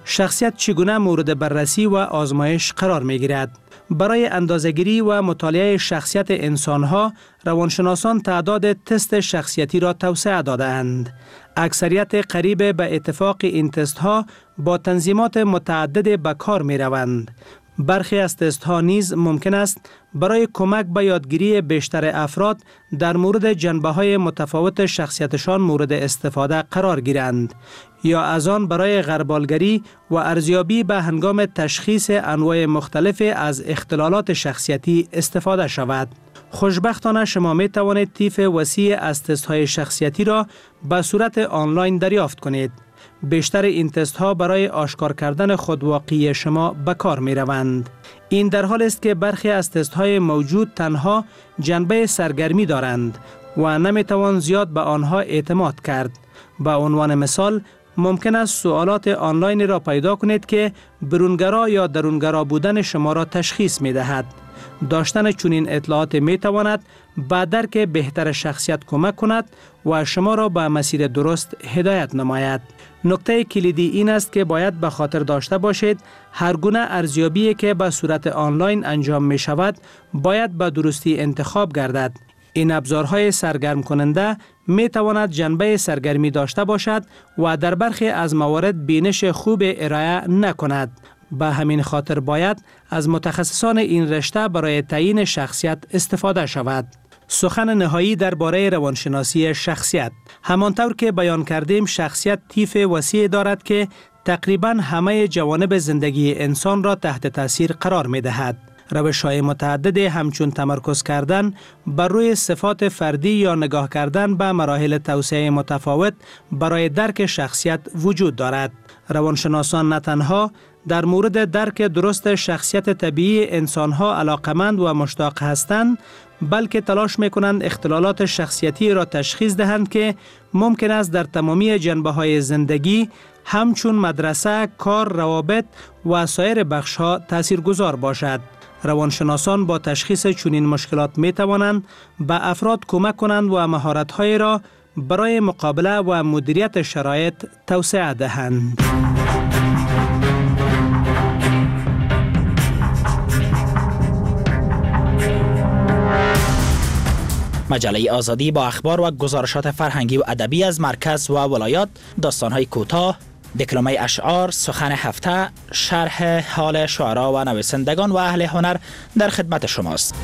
شخصیت چگونه مورد بررسی و آزمایش قرار می گیرد؟ برای اندازه‌گیری و مطالعه شخصیت انسان‌ها، روانشناسان تعداد تست شخصیتی را توسعه داده‌اند. اکثریت قریب به اتفاق این تست‌ها با تنظیمات متعدد به کار می‌روند. برخی از تست‌ها نیز ممکن است برای کمک به یادگیری بیشتر افراد در مورد جنبه‌های متفاوت شخصیتشان مورد استفاده قرار گیرند یا از آن برای غربالگری و ارزیابی به هنگام تشخیص انواع مختلف از اختلالات شخصیتی استفاده شود. خوشبختانه شما می توانید طیف وسیع از تست‌های شخصیتی را به صورت آنلاین دریافت کنید. بیشتر این تست ها برای آشکار کردن خودواقعی شما به کار می روند. این در حال است که برخی از تست های موجود تنها جنبه سرگرمی دارند و نمی توان زیاد به آنها اعتماد کرد. به عنوان مثال، ممکن است سوالات آنلاین را پیدا کنید که برونگرا یا درونگرا بودن شما را تشخیص می دهد. داشتن چنین اطلاعات می تواند به درک بهتر شخصیت کمک کند و شما را به مسیر درست هدایت نماید. نکته کلیدی این است که باید به خاطر داشته باشید هر گونه ارزیابی که به صورت آنلاین انجام می شود باید به درستی انتخاب گردد. این ابزارهای سرگرم کننده می تواند جنبه سرگرمی داشته باشد و در برخی از موارد بینش خوب ارائه نکند. به همین خاطر باید از متخصصان این رشته برای تعیین شخصیت استفاده شود. سخن نهایی درباره روانشناسی شخصیت. همانطور که بیان کردیم، شخصیت طیف وسیع دارد که تقریباً همه جوانب زندگی انسان را تحت تاثیر قرار می دهد. روش‌های متعدد همچون تمرکز کردن بر روی صفات فردی یا نگاه کردن به مراحل توسعه متفاوت برای درک شخصیت وجود دارد. روانشناسان نه تنها در مورد درک درست شخصیت طبیعی انسان‌ها علاقمند و مشتاق هستند، بلکه تلاش می‌کنند اختلالات شخصیتی را تشخیص دهند که ممکن است در تمامی جنبه‌های زندگی همچون مدرسه، کار، روابط و سایر بخش‌ها تاثیرگذار باشد. روانشناسان با تشخیص چنین مشکلات می‌توانند به افراد کمک کنند و مهارت‌های را برای مقابله و مدیریت شرایط توسعه دهند. مجله آزادی با اخبار و گزارشات فرهنگی و ادبی از مرکز و ولایات، داستان‌های کوتاه، دکلمه اشعار، سخن هفته، شرح حال شعرا و نویسندگان و اهل هنر در خدمت شماست.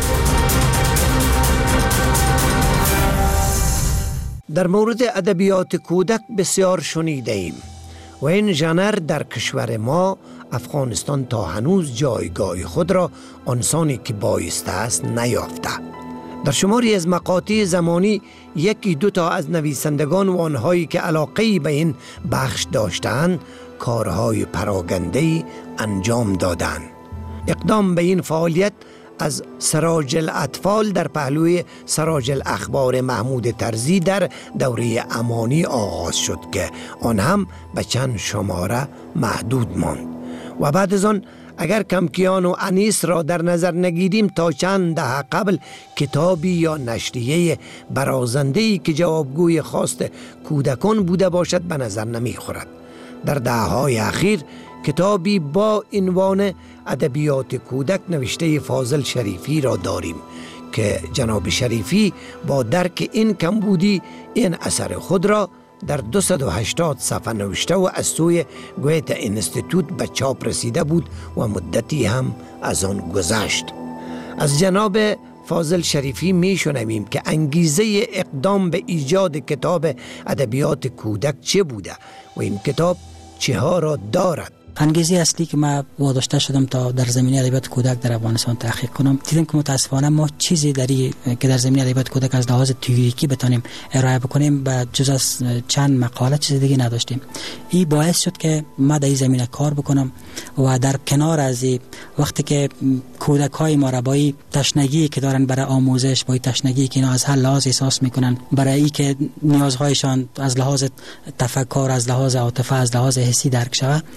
در مورد ادبیات کودک بسیار شنیده ایم و این ژانر در کشور ما افغانستان تا هنوز جایگاه خود را آنسانی که بایسته است نیافته. در شماری از مقاطع زمانی یکی دو تا از نویسندگان و آنهایی که علاقه‌ای به این بخش داشتند کارهای پراگنده‌ای انجام دادند. اقدام به این فعالیت از سراج الاطفال در پهلوی سراج الاخبار محمود طرزی در دوره امانی آغاز شد که آن هم به چند شماره محدود ماند و بعد از آن اگر کمکیان و انیس را در نظر نگیریم تا چند دهه قبل کتابی یا نشریه برازنده‌ای که جوابگوی خواست کودکان بوده باشد به نظر نمیخورد. در دهه‌های اخیر کتابی با عنوان ادبیات کودک نوشته فاضل شریفی را داریم که جناب شریفی با درک این کمبودی این اثر خود را در 280 صفحه نوشته و از سوی گویته اینستیتوت به چاپ رسیده بود و مدتی هم از آن گذشت. از جناب فاضل شریفی می شنویم که انگیزه اقدام به ایجاد کتاب ادبیات کودک چه بوده و این کتاب چه ها را دارد. انگیزه اصلی که من واداشته شدم تا در زمینه ادبیات کودک در افغانستان تحقیق کنم، دیدم که متاسفانه ما چیزی که در زمینه ادبیات کودک از لحاظ تئوریکی بتونیم ارائه بکنیم به جز از چند مقاله چیز دیگه نداشتیم. این باعث شد که من در این زمینه کار بکنم و در کنار از وقتی که کودک های ما را با تشنگی که دارن برای آموزش، با تشنگی که اینا از هر لحاظ احساس میکنن، برای ای که نیازهایشان از لحاظ تفکر، از لحاظ عاطفه، از لحاظ حسی درک شود،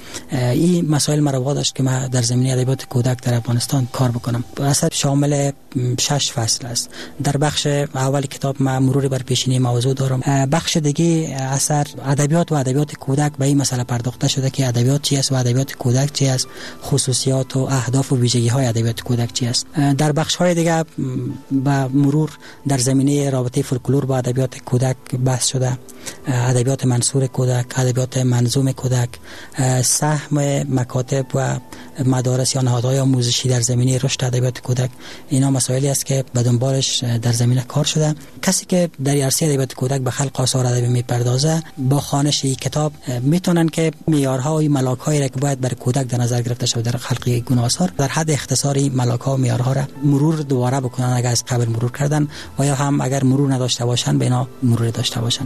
این مسائل مرا واداشت که من در زمینه ادبیات کودک در افغانستان کار بکنم. اثر شامل 6 فصل است. در بخش اول کتاب من مرور بر پیشینی موضوع دارم. بخش دیگه اثر ادبیات و ادبیات کودک به این مسئله پرداخته شده که ادبیات چی است و ادبیات کودک چی است، خصوصیات و اهداف و ویژگی‌های ادبیات کودک چی است. در بخش‌های دیگه با مرور در زمینه رابطه فولکلور با ادبیات کودک بحث شده، ادبیات منثور کودک، ادبیات منظوم کودک، سهم مکاتب و مدارس یا نهادهای آموزشی در زمینه رشد ادبیات کودک. اینا مسائلی است که به دنبالش در زمینه کار شده. کسی که در عرصه ادبیات کودک به خلق آثار ادبی میپردازه با خوانش این کتاب میتونن که معیارها و ملاک‌هایی را که باید برای کودک در نظر گرفته شده در خلق این گونه آثار در حد اختصاری ملاک‌ها و معیارها را مرور دوباره بکنن اگر از قبل مرور کردن و یا هم اگر مرور نداشته باشن به اینا مرور داشته باشن.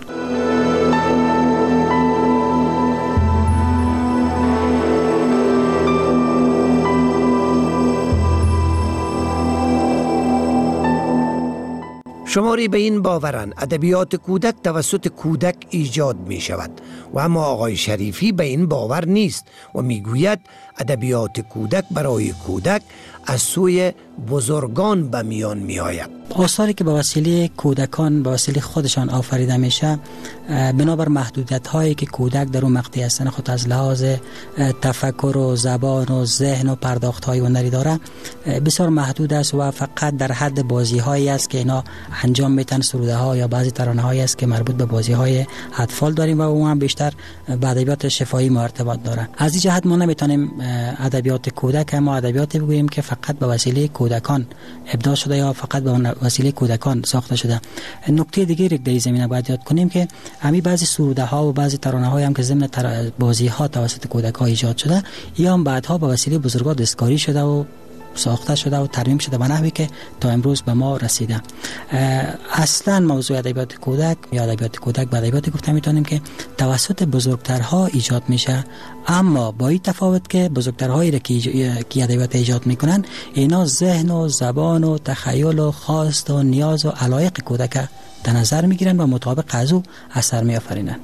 شماری به این باورن ادبیات کودک توسط کودک ایجاد می شود و اما آقای شریفی به این باور نیست و می گوید ادبیات کودک برای کودک از سوی بزرگان به میان می آید. آثاری که به وسیله کودکان به وسیله خودشان آفریده میشه بنابر محدودیت هایی که کودک در اون مقطع هستن خود از لحاظ تفکر و زبان و ذهن و پرداخت های هنری داره بسیار محدود است و فقط در حد بازی هایی است که اینا انجام میتن، سروده ها یا بعضی ترانه هایی است که مربوط به بازی های اطفال داریم و اون هم بیشتر به ادبیات شفاهی ارتباط داره. از این جهت ما نمیتونیم ادبیات کودک اما ادبیاتی بگوییم که فقط به وسیله کودکان ابداع شده یا فقط به وسیله کودکان ساخته شده. نکته دیگری در این زمینه باید یاد کنیم که همین بعضی سروده ها و بعضی ترانه های هم که ضمن بازی ها توسط کودک ها ایجاد شده یا هم بعدها به وسیله بزرگان دستکاری شده و ساخته شده و ترمیم شده به نحوی که تا امروز به ما رسیده. اصلا موضوع ادبیات کودک یا ادبیات کودک به ادبیات گفته میتونیم که توسط بزرگترها ایجاد میشه، اما با این تفاوت که بزرگترهایی را که ادبیات ایجاد میکنن اینا ذهن و زبان و تخیل و خواست و نیاز و علایق کودک در نظر میگیرن و مطابق از او اثر میآفرینن.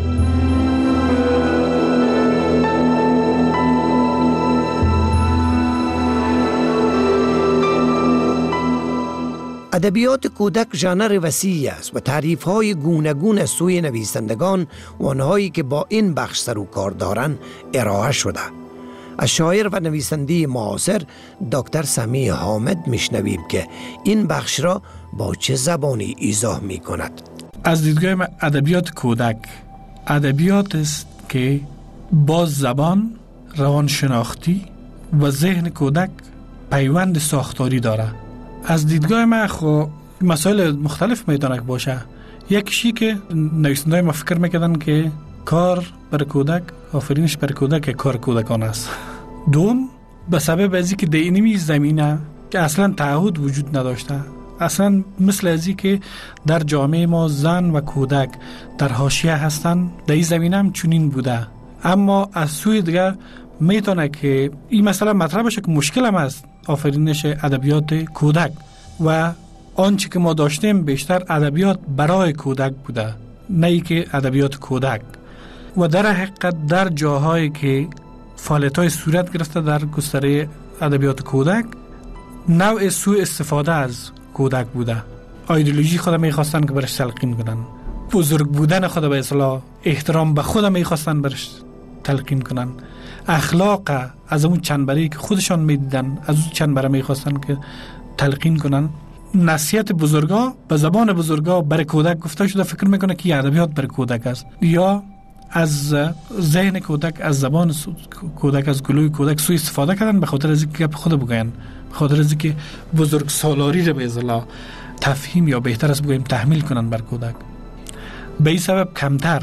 ادبیات کودک ژانر وسیعی است و تعریف‌های گوناگون از سوی نویسندگان و آنهایی که با این بخش سر و کار دارند ارائه شده. از شاعر و نویسنده معاصر دکتر سمیع حامد میشنویم که این بخش را با چه زبانی ایضاح می‌کند. از دیدگاه ادبیات کودک ادبیات است که با زبان، روانشناختی و ذهن کودک پیوند ساختاری داره. از دیدگاه من مسائل مختلف میتونه باشه. یکیشی که نویسنده‌های ما فکر میکردن که کار برای کودک، آفرینش برای کودک کار کودکان است. دوم، به سبب ازی که در اینمی زمینه که اصلا تعهد وجود نداشته، اصلا مثل ازی که در جامعه ما زن و کودک در حاشیه هستن، در این زمینه هم چنین بوده. اما از سوی دیگر میتونه که این مسئله مطرح باشه که مشکل هم است آفرینش ادبیات کودک و آنچه که ما داشتیم بیشتر ادبیات برای کودک بوده، نه ای که ادبیات کودک. و در حقیقت در جاهایی که فعالیت‌های صورت گرفته در گستره ادبیات کودک نوع سوء استفاده از کودک بوده. ایدئولوژی خود می‌خواستن که برش تلقین کنن، بزرگ بودن خود به اصطلاح احترام به خود می‌خواستن برش تلقین کنن، اخلاق از اون چنبری که خودشان میدیدن از اون چنبره میخواستن که تلقین کنن. نصیحت بزرگا به زبان بزرگا برای کودک گفته شده، فکر میکنه که ادبیات برای کودک است، یا از ذهن کودک، از زبان کودک، از گلوی کودک سوء استفاده کردن به خاطر از اینکه خود بگوین، به خاطر از اینکه بزرگ سالاری را به اصطلاح تفهیم یا بهتر است بگویم تحمیل کنن بر کودک. به این سبب کمتر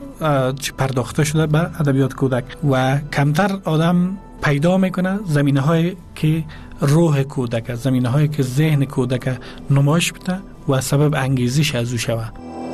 پرداخته شده به ادبیات کودک و کمتر آدم پیدا میکنه زمینه هایی که روح کودک، زمینه هایی که ذهن کودک نمایش بده و سبب انگیزش از او شود.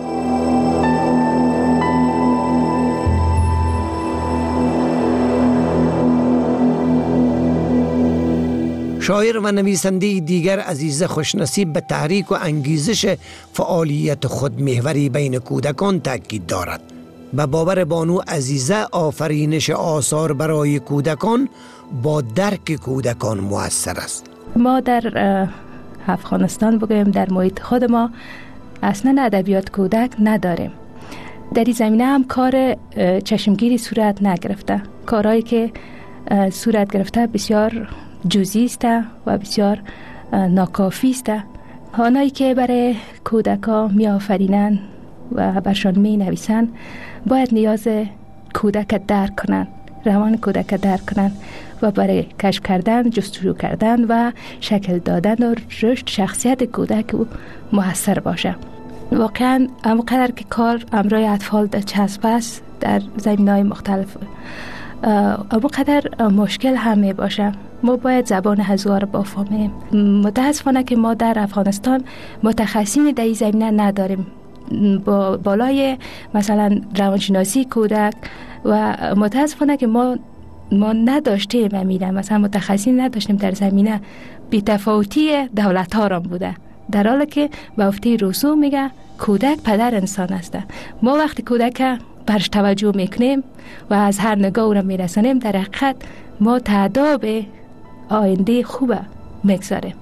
شاعر و نویسنده دیگر عزیز خوشنصیب به تحریک و انگیزش فعالیت خود محوری بین کودکان تاکید دارد. به باور بانو عزیزه آفرینش آثار برای کودکان با درک کودکان مؤثر است. ما در افغانستان بگویم در محیط خود ما اصلا ادبیات کودک نداریم. در این زمینه هم کار چشمگیری صورت نگرفته. کارهایی که صورت گرفته بسیار جزئی است و بسیار ناکافی است. آنهایی که برای کودکان می آفرینند و برشان می نویسند باید نیاز کودک درک کنند، روان کودک درک کنند و برای کشف کردن، جستجو کردن و شکل دادن و رشد شخصیت کودک او مؤثر باشه. واقعا همونقدر که کار امرای اطفال دلچسب است در زمینه‌های مختلف، همونقدر مشکل هم می باشه. ما باید زبان هزوها رو بفهمیم. متاسفانه که ما در افغانستان متخصصین در این زمینه نداریم. با بالای مثلا روانشناسی کودک و متاسفانه که ما نداشتیم، مثلا متخصصین نداشتیم در زمینه. بی‌تفاوتی دولت ها را بوده، در حالی که به گفته رسوم میگه کودک پدر انسان است. ما وقتی کودک برش توجه میکنیم و از هر نگاه او را میرسانیم، در حقیقت ما تعداب آینده خوبه میگذاریم.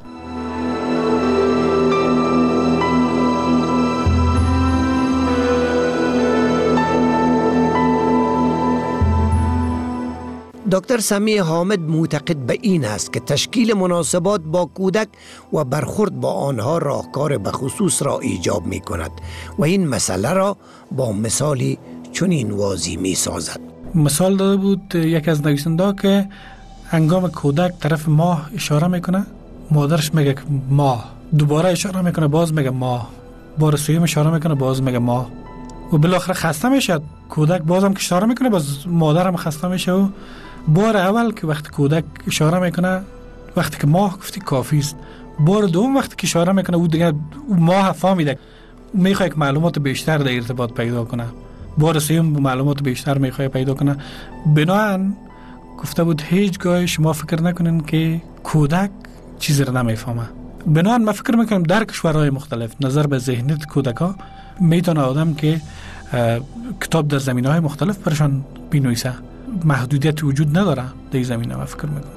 دکتر سمیع حامد معتقد به این است که تشکیل مناسبات با کودک و برخورد با آنها راهکار بخصوص را ایجاب می کند و این مسئله را با مثالی چنین واضح می سازد. مثال داده بود یک از نویسنده که هنگام کودک طرف ماه اشاره میکنه، مادرش میگه ماه، دوباره اشاره میکنه باز میگه ماه، بار سوم اشاره میکنه باز میگه ماه و بالاخره خسته میشه. کودک بازم که اشاره میکنه باز مادرم خسته میشه و بار اول که وقتی کودک اشاره میکنه وقتی که ماه گفتی کافی است، بار دوم وقتی که اشاره میکنه او دیگه ماه فهمیده، میخواد که معلومات بیشتر در ارتباط پیدا کنه، بار سوم معلومات بیشتر میخواد پیدا کنه. بنابراین گفته بود هیچگاه شما فکر نکنین که کودک چیزی را نمیفهمه. بنابراین من فکر میکنم در کشورهای مختلف نظر به ذهنیت کودکا میتونه آدم که کتاب در زمینه‌های مختلف برشان بنویسه. محدودیت وجود نداره در این زمینه. من فکر میکنم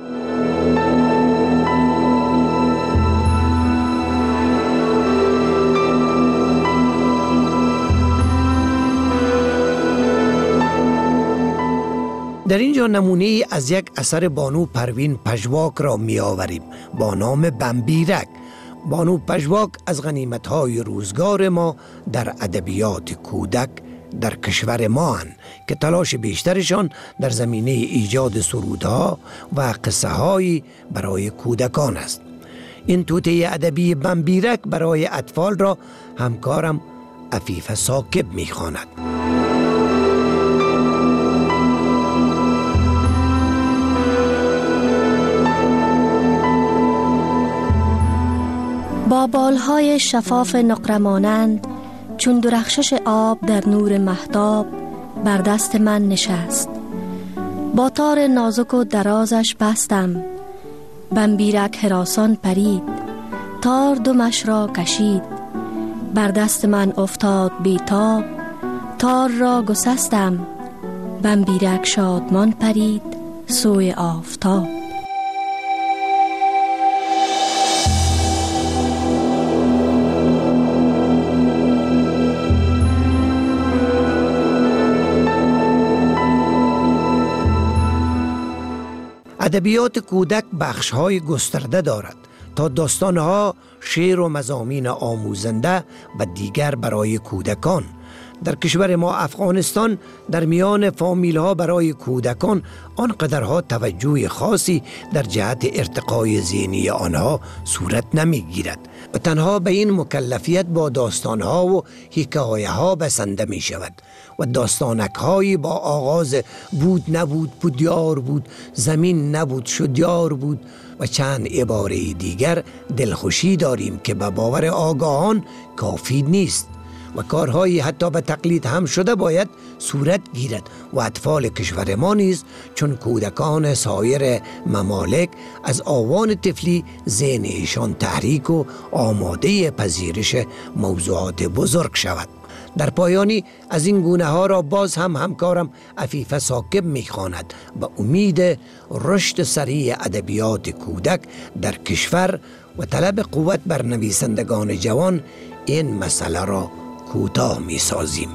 در اینجا نمونه از یک اثر بانو پروین پژواک را می آوریم با نام بمبیرک. بانو پژواک از غنیمت‌های روزگار ما در ادبیات کودک در کشور ما هستند که تلاش بیشترشان در زمینه ایجاد سرودها و قصه هایی برای کودکان است. این توطئه ادبی بمبیرک برای اطفال را همکارم عفیف ثاقب می خواند. با بالهای شفاف نقرمانند چون درخشش آب در نور مهتاب بر دست من نشست. با تار نازک و درازش بستم، بمبیرک هراسان پرید، تار دمش را کشید، بر دست من افتاد بیتاب، تار را گسستم، بمبیرک شادمان پرید سوی آفتاب. ادبیات کودک بخش‌های گسترده دارد تا داستان‌ها، شعر و مضامین آموزنده و دیگر برای کودکان. در کشور ما افغانستان در میان فامیل‌ها برای کودکان آنقدرها توجه خاصی در جهت ارتقای ذهنی آنها صورت نمی‌گیرد و تنها به این مکلفیت با داستان‌ها و حکایه‌ها بسنده می‌شود و داستانک‌هایی با آغاز بود نبود پودیار بود، زمین نبود شدیار بود و چند عباره دیگر دلخوشی داریم که به باور آگاهان کافی نیست و کارهایی حتی به تقلید هم شده باید صورت گیرد و اطفال کشور ما نیز چون کودکان سایر ممالک از آوان طفلی ذهنشان تحریک و آماده پذیرش موضوعات بزرگ شود. در پایانی از این گونه ها را باز هم همکارم عفیفه ثاقب میخواند به امید رشد سریع ادبیات کودک در کشور و طلب قوت بر نویسندگان جوان این مسئله را کوتاه میسازیم.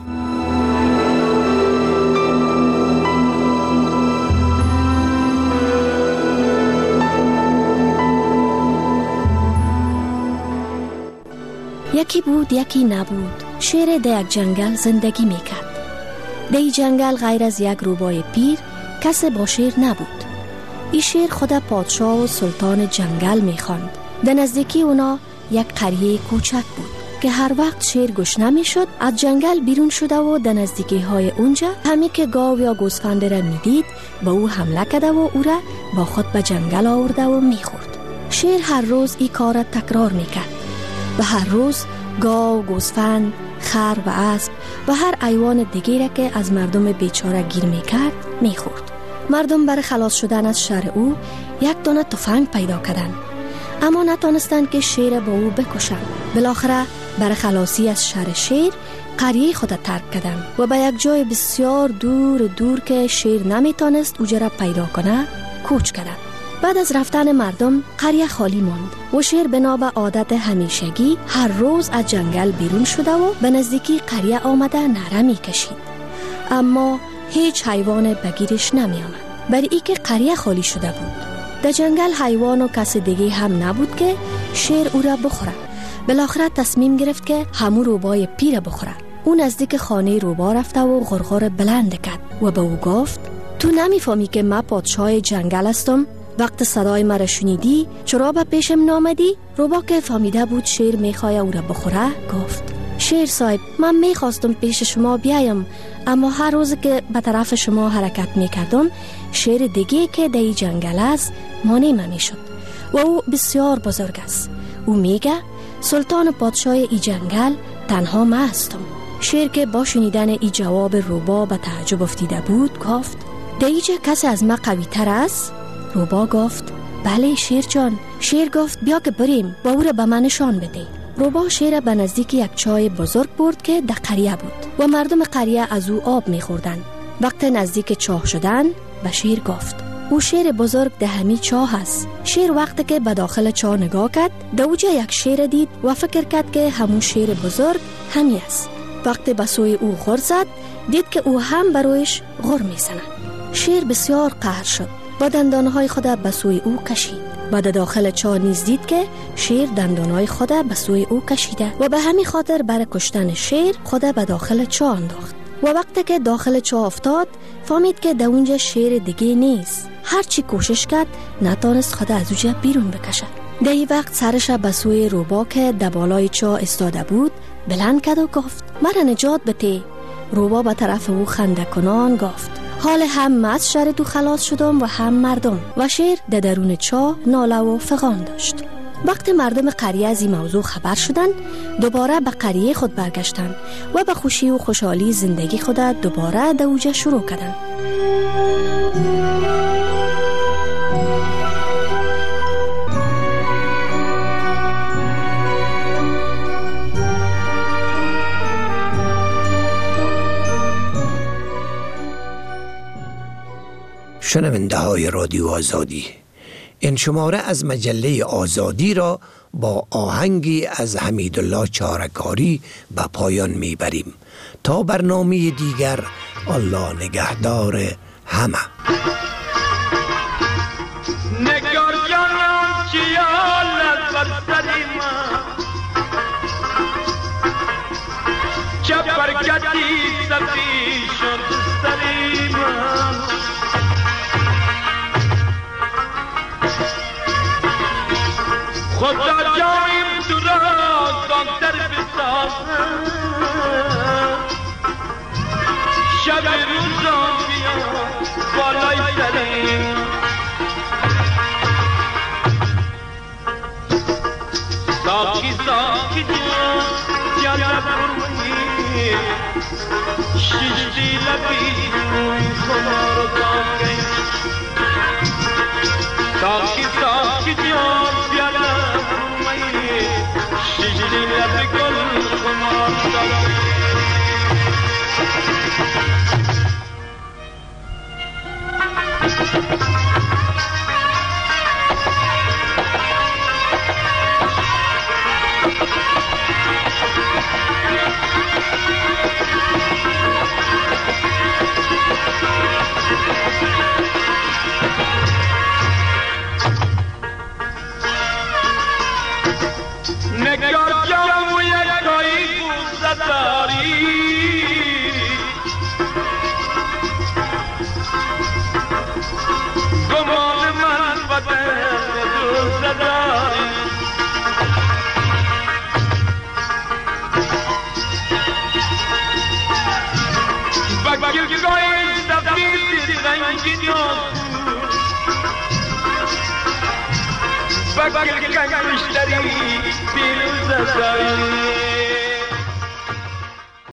یکی بود یکی نبود، شیر در یک جنگل زندگی میکرد. در جنگل غیر از یک روبای پیر کس با شیر نبود. این شیر خود پادشاه و سلطان جنگل میخواند. در نزدیکی اونا یک قریه کوچک بود که هر وقت شیر گشنه میشد از جنگل بیرون شده و در نزدیکی های اونجا همی که گاو یا گوسفند را میدید به او حمله کرده و او را با خود به جنگل آورده و میخورد. شیر هر روز این کار را تکرار میکرد و هر روز گاو، گوسفند، خر و اسب و هر حیوان دیگری که از مردم بیچاره گیر میکرد میخورد. مردم برای خلاص شدن از شر او یک دانه تفنگ پیدا کردند، اما نتانستند که شیر با او بکشند. بالاخره برای خلاصی از شر شیر قریه خود ترک کردند و به یک جای بسیار دور که شیر نمیتانست اوجا را پیدا کنه کوچ کردند. بعد از رفتن مردم قریه خالی ماند و شیر بنا به عادت همیشگی هر روز از جنگل بیرون شده و به نزدیکی قریه آمده نعره می کشید، اما هیچ حیوان بگیرش نمی آمد، برای ای که قریه خالی شده بود. در جنگل حیوان و کس دیگه هم نبود که شیر او را بخوره. بالاخره تصمیم گرفت که همون روبای پیر بخوره. او نزدیک خانه روبا رفته و غرغر بلند کرد و به او گفت تو نمیفهمی که من پادشاه جنگل هستم؟ وقت صدای مرا شنیدی چرا به پیشم نامدی؟ روبا که فهمیده بود شیر میخواه او را بخوره گفت شیر صاحب، من میخواستم پیش شما بیایم، اما هر روز که به طرف شما حرکت میکردم شیر دیگه که در این جنگل است مانع من میشد و او بسیار بزرگ است. او میگه سلطان پادشاه این جنگل تنها من هستم. شیر که با شنیدن این جواب روبا به تعجب افتیده بود گفت در اینجا کسی از من قوی تر است؟ روبا گفت بله شیر جان. شیر گفت بیا که بریم با او را به من نشان بده. روبا شیر به نزدیک یک چای بزرگ برد که در قریه بود و مردم قریه از او آب میخوردند. وقت نزدیک چاه شدن به شیر گفت او شیر بزرگ ده همی چاه است. شیر وقتی که به داخل چاه نگاه کرد در اوجا یک شیر دید و فکر کرد که همون شیر بزرگ همی است. وقتی به سوی او غر زد دید که او هم برویش غر میزند. شیر بسیار قهر شد و دندانهای خود به سوی او کشید. بعد داخل چاه نیز دید که شیر دندانهای خود به سوی او کشیده و به همین خاطر برای کشتن شیر خود به داخل چاه انداخت. و وقتی که داخل چاه افتاد فهمید که در اونجا شیر دیگه نیست. هرچی کوشش کرد نتانست خود از اونجا بیرون بکشه. در این وقت سرش به سوی روبا که در بالای چاه استاده بود بلند کرد و گفت مرا نجات بده. روبا به طرف او خنده کنان گفت حال هم از شر تو خلاص شدم و هم مردم. و شیر در درون چاه ناله و فغان داشت. وقتی مردم قریه از این موضوع خبر شدند دوباره به قریه خود برگشتند و به خوشی و خوشحالی زندگی خود دوباره در اوجا شروع کردند. شنونده های رادیو آزادی، این شماره از مجله آزادی را با آهنگی از حمیدالله چاره‌کاری به پایان میبریم. تا برنامه دیگر، الله نگهدار همه. نگار جانم چیالت بر سری من چپرکتی سفی شد سری من خدا جایم تو را گامتر بسازم شب روزان بیا بالای سریم ساکی ساکی جان برونی شیشتی لبی خمار دانگی ساکی ساکی جان شیشتی لبی گل خمار دانگی داری گمان من وطن دوست داری بگل گوی سفید رنگی بگل کنگشتری پیروز داری